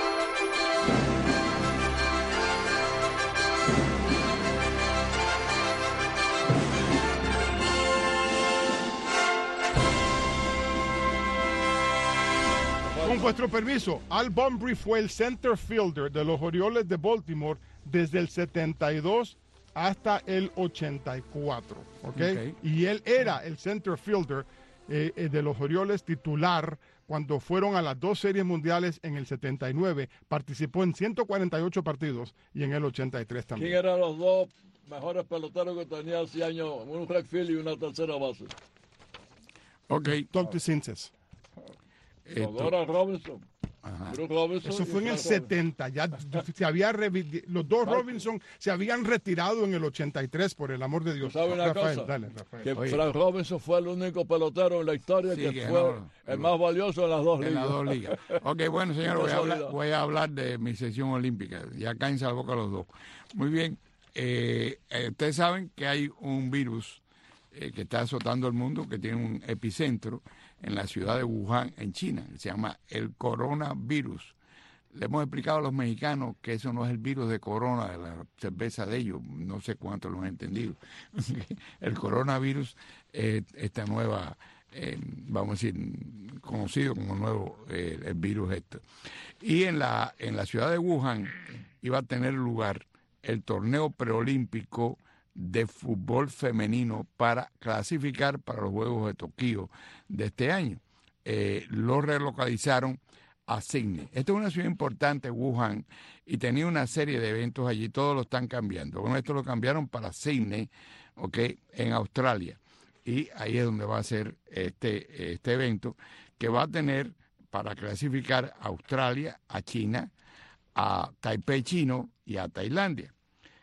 vuestro permiso, Al Bunbury fue el center fielder de los Orioles de Baltimore desde el 72 hasta el 84, ¿ok? Y él era el center fielder de los Orioles titular cuando fueron a las 2 series mundiales en el 79. Participó en 148 partidos y en el 83 también. ¿Quién eran los dos mejores peloteros que tenía hace años? Un right field y una tercera base. Ok. Doug DeCinces. Dora Robinson. Robinson. Eso fue en el 70. Ya se había los dos Robinson se habían retirado en el 83, por el amor de Dios. ¿Sabe una Rafael, cosa? dale, Rafael. Que Frank Robinson fue el único pelotero en la historia que fue el más valioso en las dos ligas. En las 2 ligas. Ok, bueno, señor, voy a hablar de mi sesión olímpica. Ya cállense la boca los dos. Muy bien. Ustedes saben que hay un virus que está azotando el mundo, que tiene un epicentro en la ciudad de Wuhan, en China. Se llama el coronavirus. Le hemos explicado a los mexicanos que eso no es el virus de corona, de la cerveza de ellos. No sé cuánto lo han entendido. El coronavirus es esta nueva, vamos a decir, conocido como nuevo el virus esto. Y en la ciudad de Wuhan iba a tener lugar el torneo preolímpico de fútbol femenino para clasificar para los Juegos de Tokio de este año. Lo relocalizaron a Sydney. Esta es una ciudad importante, Wuhan, y tenía una serie de eventos allí, todos lo están cambiando. Bueno, esto lo cambiaron para Sydney, ¿okay? En Australia. Y ahí es donde va a ser este evento, que va a tener para clasificar a Australia, a China, a Taipei chino y a Tailandia.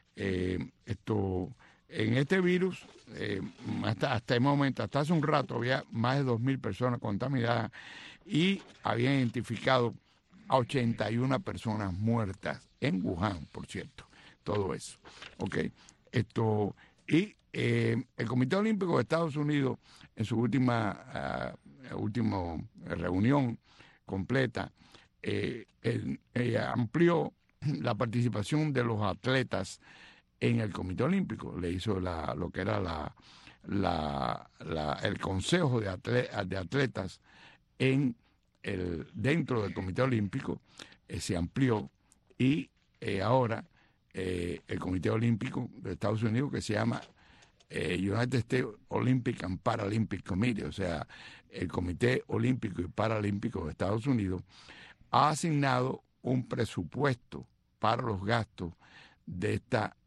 En este virus, hasta el momento, hasta hace un rato, había más de 2.000 personas contaminadas y habían identificado a 81 personas muertas en Wuhan, por cierto. Todo eso. ¿Ok? El Comité Olímpico de Estados Unidos, en su última reunión completa, amplió la participación de los atletas en el Comité Olímpico. Le hizo lo que era el Consejo de Atletas dentro del Comité Olímpico, se amplió y ahora el Comité Olímpico de Estados Unidos, que se llama United States Olympic and Paralympic Committee, o sea, el Comité Olímpico y Paralímpico de Estados Unidos, ha asignado un presupuesto para los gastos de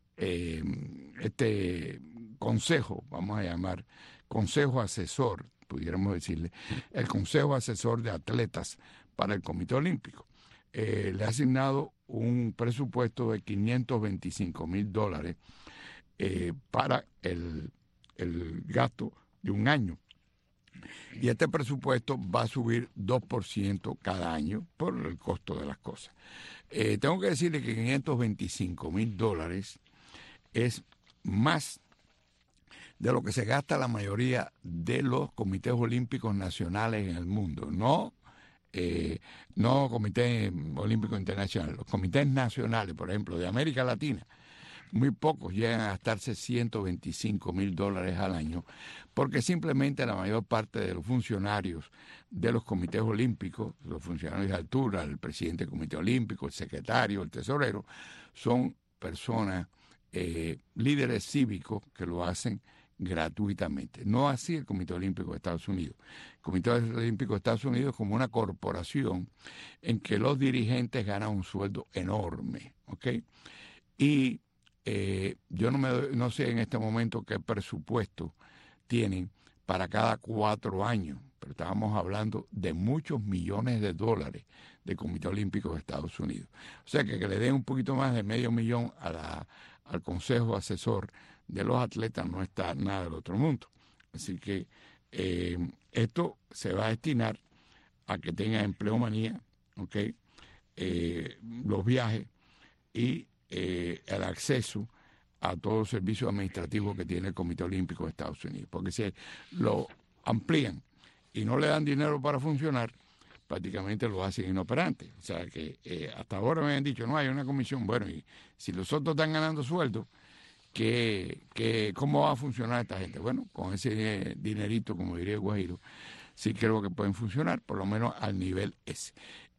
este consejo, vamos a llamar consejo asesor, pudiéramos decirle, el consejo asesor de atletas para el Comité Olímpico. Le ha asignado un presupuesto de $525,000 para el gasto de un año. Y este presupuesto va a subir 2% cada año por el costo de las cosas. Tengo que decirle que $525,000 es más de lo que se gasta la mayoría de los comités olímpicos nacionales en el mundo. No Comité Olímpico Internacional, los comités nacionales, por ejemplo, de América Latina. Muy pocos llegan a gastarse $125,000 al año, porque simplemente la mayor parte de los funcionarios de los comités olímpicos, los funcionarios de altura, el presidente del Comité Olímpico, el secretario, el tesorero, son personas, líderes cívicos que lo hacen gratuitamente. No así el Comité Olímpico de Estados Unidos. El Comité Olímpico de Estados Unidos es como una corporación en que los dirigentes ganan un sueldo enorme, ¿ok? Y yo no sé en este momento qué presupuesto tienen para cada 4 años, pero estábamos hablando de muchos millones de dólares del Comité Olímpico de Estados Unidos. O sea que le den un poquito más de $500,000 al Consejo Asesor de los Atletas no está nada del otro mundo. Así que esto se va a destinar a que tenga empleomanía, ¿okay? Los viajes y el acceso a todos los servicios administrativos que tiene el Comité Olímpico de Estados Unidos. Porque si lo amplían y no le dan dinero para funcionar, prácticamente lo hacen inoperante. O sea que hasta ahora me han dicho, no hay una comisión. Bueno, y si los otros están ganando sueldo, ¿cómo va a funcionar esta gente? Bueno, con ese dinerito, como diría el Guajiro, sí creo que pueden funcionar, por lo menos al nivel ese.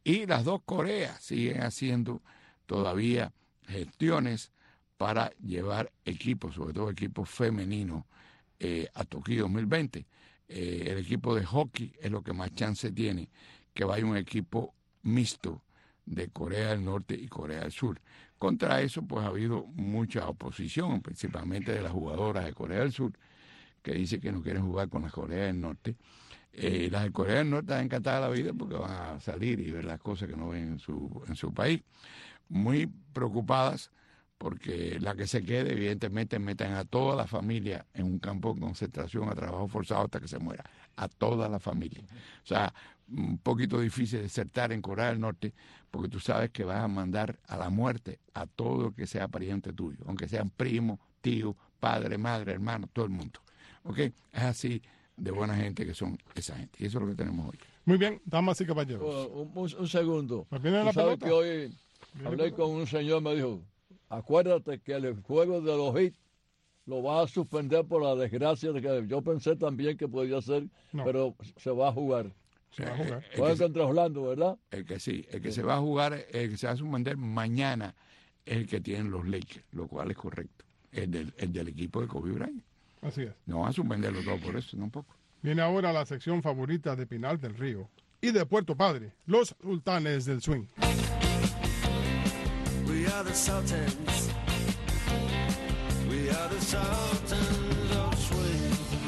Y las dos Coreas siguen haciendo todavía gestiones para llevar equipos, sobre todo equipos femeninos, a Tokio 2020. El equipo de hockey es lo que más chance tiene que vaya un equipo mixto de Corea del Norte y Corea del Sur. Contra eso, pues ha habido mucha oposición, principalmente de las jugadoras de Corea del Sur, que dicen que no quieren jugar con las Corea del Norte. Las de Corea del Norte están encantadas de la vida porque van a salir y ver las cosas que no ven en su país. Muy preocupadas porque la que se quede, evidentemente, meten a toda la familia en un campo de concentración a trabajo forzado hasta que se muera. A toda la familia. O sea, un poquito difícil desertar en Corea del Norte porque tú sabes que vas a mandar a la muerte a todo lo que sea pariente tuyo, aunque sean primos, tíos, padre, madre, hermano, todo el mundo. ¿Ok? Es así de buena gente que son esa gente. Y eso es lo que tenemos hoy. Muy bien, damas y caballeros. Un segundo. ¿Me viene Tú la sabes pelota? que hoy hablé con un señor, me dijo, acuérdate que el juego de los hits lo va a suspender por la desgracia de que yo pensé también que podía ser, No. pero se va a jugar. Se va a jugar. Juegan contra Orlando, ¿verdad? El que se va a jugar, el que se va a suspender mañana es el que tienen los Lakers, lo cual es correcto. El del equipo de Kobe Bryant. Así es. No van a suspenderlo todo por eso, tampoco. Viene ahora la sección favorita de Pinal del Río y de Puerto Padre, los sultanes del swing. We are the Sultans. We are the Sultans of Swing.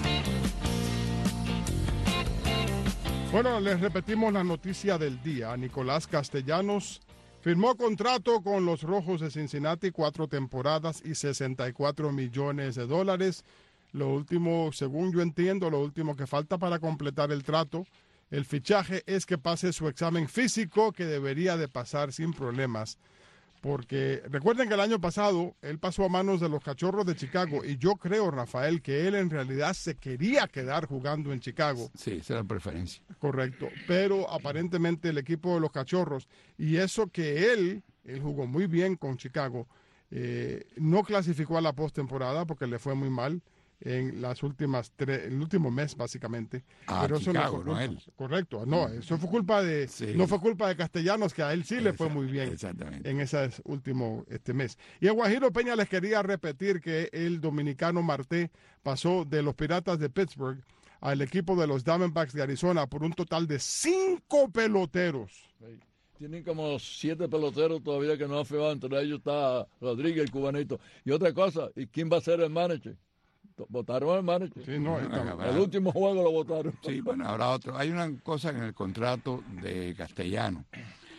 Bueno, les repetimos la noticia del día. Nicolás Castellanos firmó contrato con los Rojos de Cincinnati, 4 temporadas y $64 millones. Lo último, según yo entiendo, lo último que falta para completar el trato, el fichaje, es que pase su examen físico, que debería de pasar sin problemas. Porque recuerden que el año pasado él pasó a manos de los Cachorros de Chicago y yo creo, Rafael, que él en realidad se quería quedar jugando en Chicago. Sí, esa es la preferencia. Correcto, pero aparentemente el equipo de los Cachorros, y eso que él jugó muy bien con Chicago, no clasificó a la postemporada porque le fue muy mal en las últimas el último mes básicamente. Pero eso Chicago, no fue culpa. no él. Correcto, no, eso fue culpa de, Sí. no fue culpa de Castellanos, que a él sí le fue muy bien Exactamente. en ese último mes. Y a Guajiro Peña les quería repetir que el dominicano Marte pasó de los Piratas de Pittsburgh al equipo de los Diamondbacks de Arizona por un total de 5 peloteros. Tienen como 7 peloteros todavía que no han firmado. Entre ellos está Rodríguez, el cubanito. Y otra cosa, ¿y quién va a ser el manager? Votaron al manager. Sí, no, El último juego lo votaron. Sí, bueno, habrá otro. Hay una cosa en el contrato de Castellano.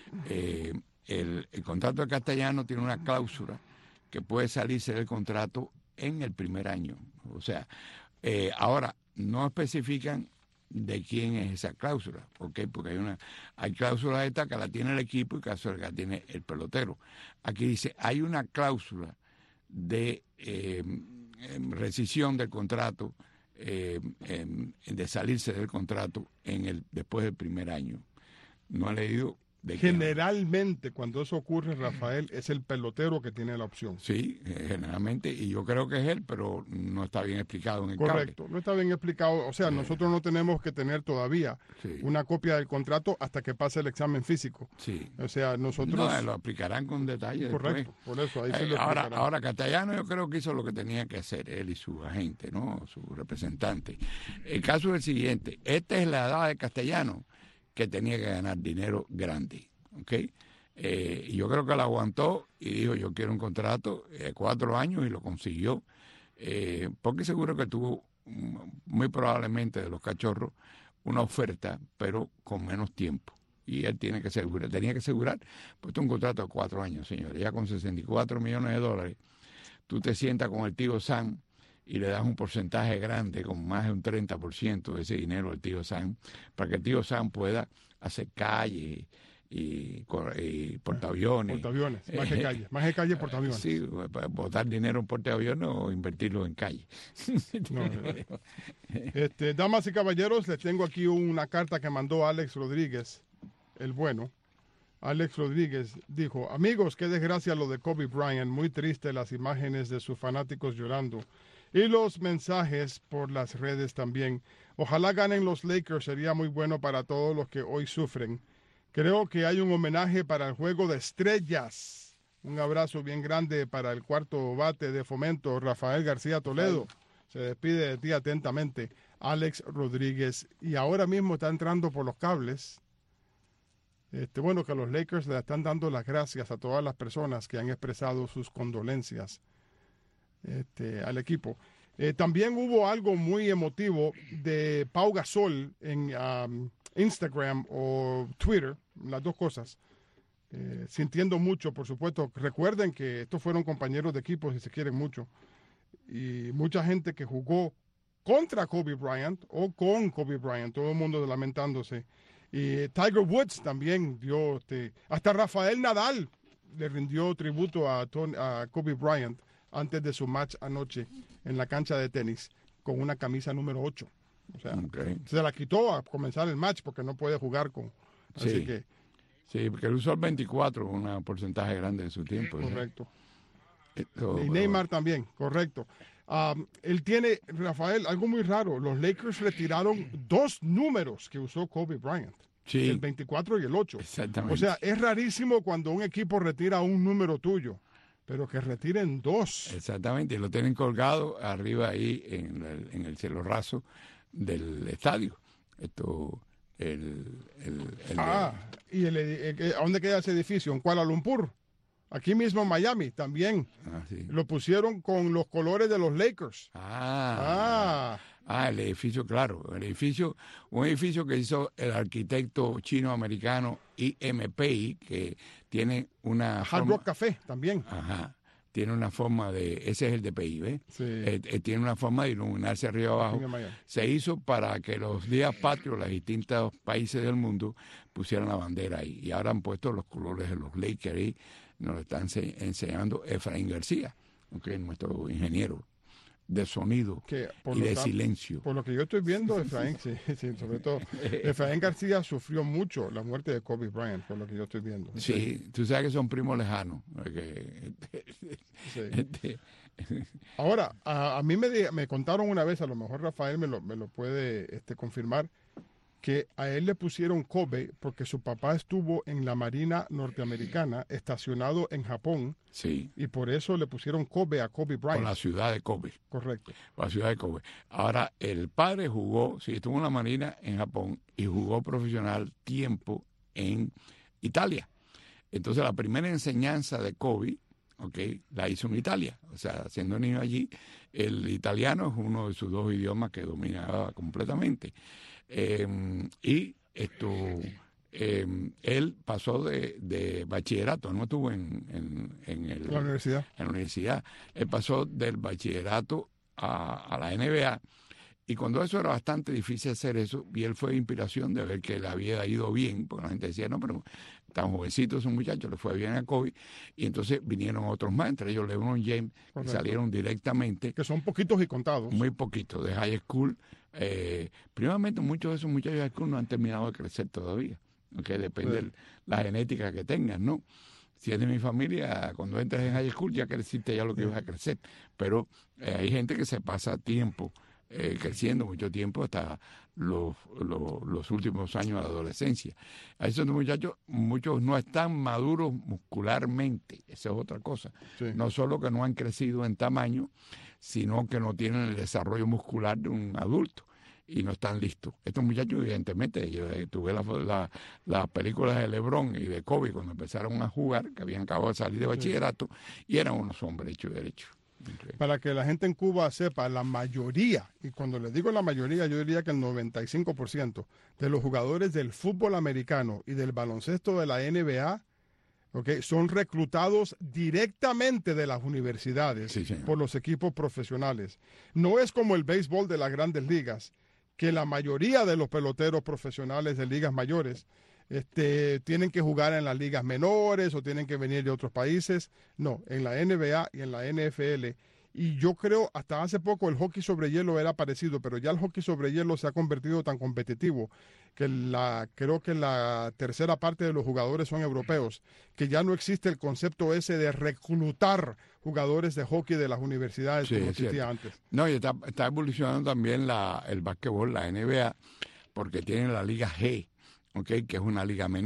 El contrato de Castellano tiene una cláusula que puede salirse del contrato en el primer año. O sea, ahora no especifican de quién es esa cláusula, ¿ok? Porque hay cláusulas estas que la tiene el equipo y cláusulas que la tiene el pelotero. Aquí dice, hay una cláusula de rescisión del contrato, de salirse del contrato después del primer año. No he leído de quién. Generalmente, cuando eso ocurre, Rafael, es el pelotero que tiene la opción. Sí, generalmente, y yo creo que es él, pero no está bien explicado en el Correcto, cable. no está bien explicado. O sea, nosotros no tenemos que tener todavía una copia del contrato hasta que pase el examen físico. Sí. O sea, nosotros... No, lo aplicarán con detalle Correcto, después. por eso, ahí se lo explicarán. Ahora, Castellano yo creo que hizo lo que tenía que hacer, él y su agente, ¿no? Su representante. El caso es el siguiente, esta es la edad de Castellano que tenía que ganar dinero grande, ¿ok? Y yo creo que la aguantó y dijo, yo quiero un contrato de 4 años y lo consiguió, porque seguro que tuvo muy probablemente de los Cachorros una oferta, pero con menos tiempo. Y él tenía que asegurar, puesto un contrato de 4 años, señores, ya con $64 millones, tú te sientas con el tío Sam y le das un porcentaje grande, con más de un 30% de ese dinero al tío Sam, para que el tío Sam pueda hacer calle y portaaviones. Portaaviones, más que calle, portaaviones. Sí, botar dinero en portaaviones o invertirlo en calle. No, damas y caballeros, les tengo aquí una carta que mandó Alex Rodríguez, el bueno. Alex Rodríguez dijo, amigos, qué desgracia lo de Kobe Bryant, muy triste las imágenes de sus fanáticos llorando y los mensajes por las redes también. Ojalá ganen los Lakers, sería muy bueno para todos los que hoy sufren. Creo que hay un homenaje para el Juego de Estrellas. Un abrazo bien grande para el cuarto bate de Fomento, Rafael García Toledo. Se despide de ti atentamente, Alex Rodríguez. Y ahora mismo está entrando por los cables. Bueno, que los Lakers le están dando las gracias a todas las personas que han expresado sus condolencias al equipo. También hubo algo muy emotivo de Pau Gasol en Instagram o Twitter, las dos cosas. Sintiendo mucho, por supuesto. Recuerden que estos fueron compañeros de equipo y se quieren mucho. Y mucha gente que jugó contra Kobe Bryant o con Kobe Bryant, todo el mundo lamentándose. Y Tiger Woods también dio, hasta Rafael Nadal le rindió tributo a Kobe Bryant antes de su match anoche en la cancha de tenis con una camisa número 8. O sea, se la quitó a comenzar el match porque no puede jugar con... Así que... Sí, porque él usó el 24, un porcentaje grande de su tiempo. Correcto. Y Neymar también, correcto. Él tiene, Rafael, algo muy raro. Los Lakers retiraron 2 números que usó Kobe Bryant. Sí. El 24 y el 8. Exactamente. O sea, es rarísimo cuando un equipo retira un número tuyo, pero que retiren 2. Exactamente, y lo tienen colgado arriba ahí en el cielo raso del estadio. ¿Y a dónde queda ese edificio? En Kuala Lumpur. Aquí mismo en Miami también. Sí. Lo pusieron con los colores de los Lakers. El edificio, claro. Un edificio que hizo el arquitecto chino-americano IMPI, que tiene una Hard Rock Café también. Tiene una forma ese es el DPI, ¿ves? Sí. Tiene una forma de iluminarse arriba abajo. Se hizo para que los días patrios, los distintos países del mundo, pusieran la bandera ahí. Y ahora han puesto los colores de los Lakers ahí. Nos lo están enseñando Efraín García, nuestro ingeniero de sonido y de silencio. Por lo que yo estoy viendo, Efraín, sí, sobre todo, Efraín García sufrió mucho la muerte de Kobe Bryant, por lo que yo estoy viendo. Sí, tú sabes que son primos lejanos. Ahora, a mí me contaron una vez, a lo mejor Rafael me lo puede confirmar, que a él le pusieron Kobe porque su papá estuvo en la Marina norteamericana estacionado en Japón. Sí. Y por eso le pusieron Kobe a Kobe Bryant. Con la ciudad de Kobe. Correcto. Con la ciudad de Kobe. Ahora, el padre estuvo en la Marina en Japón y jugó profesional tiempo en Italia. Entonces, la primera enseñanza de Kobe, la hizo en Italia. O sea, siendo niño allí, el italiano es uno de sus 2 idiomas que dominaba completamente. Él pasó de bachillerato, no estuvo en la universidad. En la universidad. Él pasó del bachillerato a la NBA. Y cuando eso era bastante difícil hacer eso, y él fue inspiración de ver que le había ido bien, porque la gente decía, no, pero tan jovencito esos muchachos, le fue bien a Kobe, y entonces vinieron otros más, entre ellos LeBron James, que salieron directamente. Que son poquitos y contados. Muy poquitos, de high school. Primeramente, muchos de esos muchachos de high school no han terminado de crecer todavía, depende de la genética que tengan, ¿no? Si es de mi familia, cuando entres en high school ya creciste ya lo que ibas a crecer, pero hay gente que se pasa tiempo creciendo mucho tiempo hasta los últimos años de la adolescencia. A esos muchachos, muchos no están maduros muscularmente, esa es otra cosa. Sí. No solo que no han crecido en tamaño, sino que no tienen el desarrollo muscular de un adulto y no están listos. Estos muchachos, evidentemente, yo tuve las películas de LeBron y de Kobe cuando empezaron a jugar, que habían acabado de salir de bachillerato, y eran unos hombres hechos y derechos. Para que la gente en Cuba sepa, la mayoría, y cuando les digo la mayoría, yo diría que el 95% de los jugadores del fútbol americano y del baloncesto de la NBA, son reclutados directamente de las universidades por los equipos profesionales. No es como el béisbol de las grandes ligas, que la mayoría de los peloteros profesionales de ligas mayores tienen que jugar en las ligas menores o tienen que venir de otros países. No, en la NBA y en la NFL. Y yo creo, hasta hace poco el hockey sobre hielo era parecido, pero ya el hockey sobre hielo se ha convertido tan competitivo que creo que la tercera parte de los jugadores son europeos, que ya no existe el concepto ese de reclutar jugadores de hockey de las universidades como existía antes. No, y está evolucionando también el básquetbol, la NBA, porque tienen la Liga G, que es una liga menor.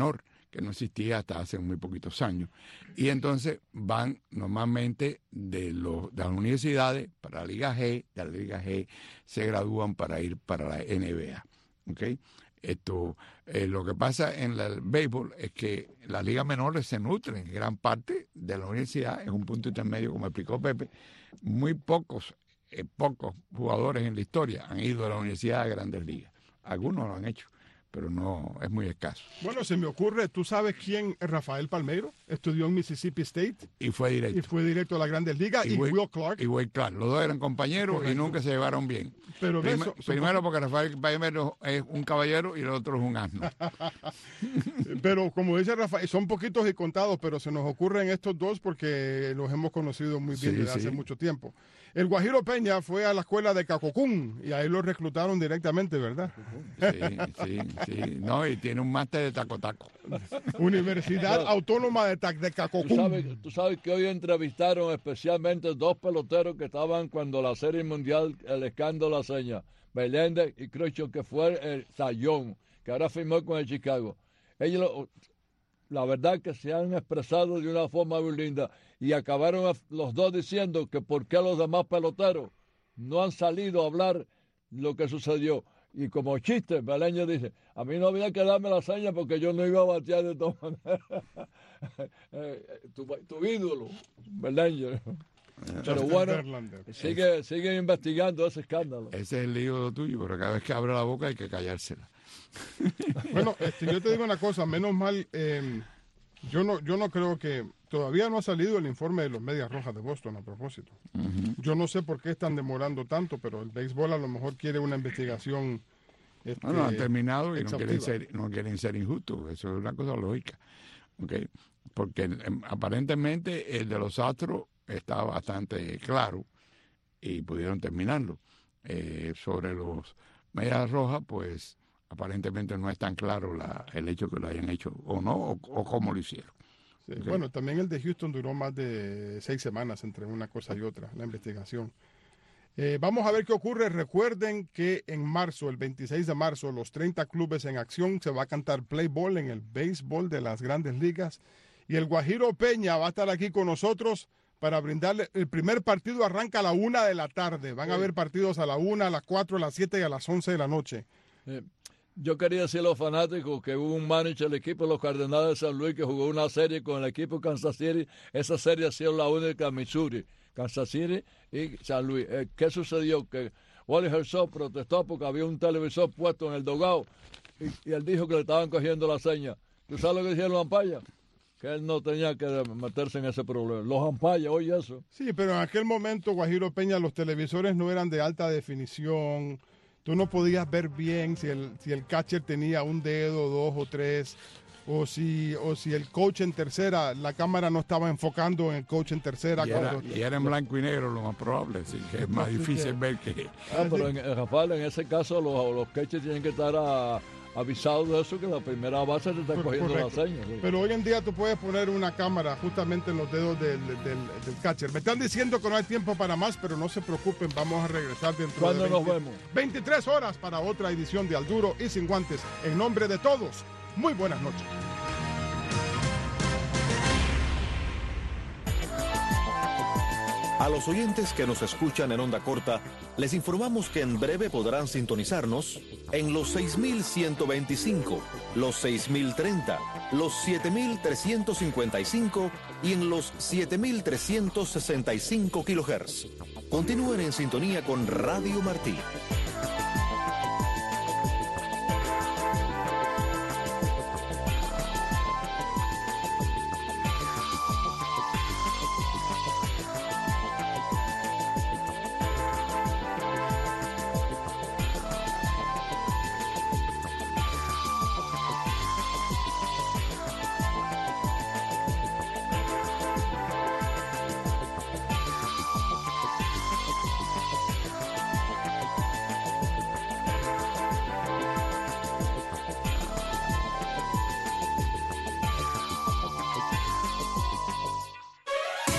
que no existía hasta hace muy poquitos años. Y entonces van normalmente de las universidades para la Liga G, de la Liga G se gradúan para ir para la NBA. ¿Okay? Lo que pasa en el béisbol es que las ligas menores se nutren en gran parte de la universidad, es un punto intermedio, como explicó Pepe. Muy pocos jugadores en la historia han ido a la universidad a grandes ligas. Algunos lo han hecho, pero no, es muy escaso. Bueno, se me ocurre, ¿tú sabes quién es Rafael Palmeiro? Estudió en Mississippi State. Y fue directo a las Grandes Ligas. Y Will Clark. Y Will Clark. Los dos eran compañeros. Correcto. Y nunca se llevaron bien. Pero primero porque Rafael Palmeiro es un caballero y el otro es un asno. Pero como dice Rafael, son poquitos y contados, pero se nos ocurren estos dos porque los hemos conocido muy bien desde hace mucho tiempo. El Guajiro Peña fue a la escuela de Cacocún y ahí lo reclutaron directamente, ¿verdad? Sí. No, y tiene un máster de taco-taco. Universidad Autónoma de Cacocún. Tú sabes que hoy entrevistaron especialmente dos peloteros que estaban cuando la Serie Mundial, el escándalo la seña, Beléndez y Crutchlow, que fue el Sayón, que ahora firmó con el Chicago. Ellos, la verdad que se han expresado de una forma muy linda y acabaron los dos diciendo que por qué los demás peloteros no han salido a hablar lo que sucedió. Y como chiste, Beleño dice, a mí no había que darme la seña porque yo no iba a batear de todas maneras. Tu ídolo, Beleño. Pero bueno, sigue investigando ese escándalo. Ese es el ídolo tuyo, pero cada vez que abre la boca hay que callársela. Bueno, yo te digo una cosa, menos mal, yo no creo que todavía no ha salido el informe de los Medias Rojas de Boston a propósito. Yo no sé por qué están demorando tanto, pero el béisbol a lo mejor quiere una investigación. No han terminado y no quieren ser injustos, eso es una cosa lógica. ¿Okay? Porque aparentemente el de los Astros está bastante claro y pudieron terminarlo. Sobre los Medias Rojas, pues aparentemente no es tan claro el hecho que lo hayan hecho o no, o cómo lo hicieron. Sí, okay. Bueno, también el de Houston duró más de 6 semanas entre una cosa y otra, la investigación. Vamos a ver qué ocurre. Recuerden que en marzo, el 26 de marzo, los 30 clubes en acción, se va a cantar play ball en el béisbol de las Grandes Ligas. Y el Guajiro Peña va a estar aquí con nosotros para brindarle. El primer partido arranca a la 1 de la tarde. Van a haber partidos a la 1, a las 4, a las 7 y a las 11 de la noche. Yo quería decir a los fanáticos que hubo un manager del equipo de los Cardenales de San Luis que jugó una serie con el equipo de Kansas City. Esa serie ha sido la única en Missouri, Kansas City y San Luis. ¿Qué sucedió? Que Wally Herzog protestó porque había un televisor puesto en el dugout y él dijo que le estaban cogiendo la seña. ¿Tú sabes lo que dijeron los ampayas? Que él no tenía que meterse en ese problema. Los ampayas, oye eso. Sí, pero en aquel momento, Guajiro Peña, los televisores no eran de alta definición. Tú no podías ver bien si el catcher tenía un dedo, 2 o 3, o si el coach en tercera, la cámara no estaba enfocando en el coach en tercera. Y era en blanco y negro lo más probable, así que es más difícil ver que... Pero Rafael, en ese caso los catchers tienen que estar avisados de eso, que la primera base te está cogiendo la seña. Sí. Pero hoy en día tú puedes poner una cámara justamente en los dedos del catcher. Me están diciendo que no hay tiempo para más, pero no se preocupen, vamos a regresar dentro de ¿Cuándo nos vemos? 23 horas para otra edición de Al Duro y Sin Guantes. En nombre de todos, muy buenas noches. A los oyentes que nos escuchan en onda corta, les informamos que en breve podrán sintonizarnos en los 6125, los 6030, los 7355 y en los 7365 kHz. Continúen en sintonía con Radio Martí.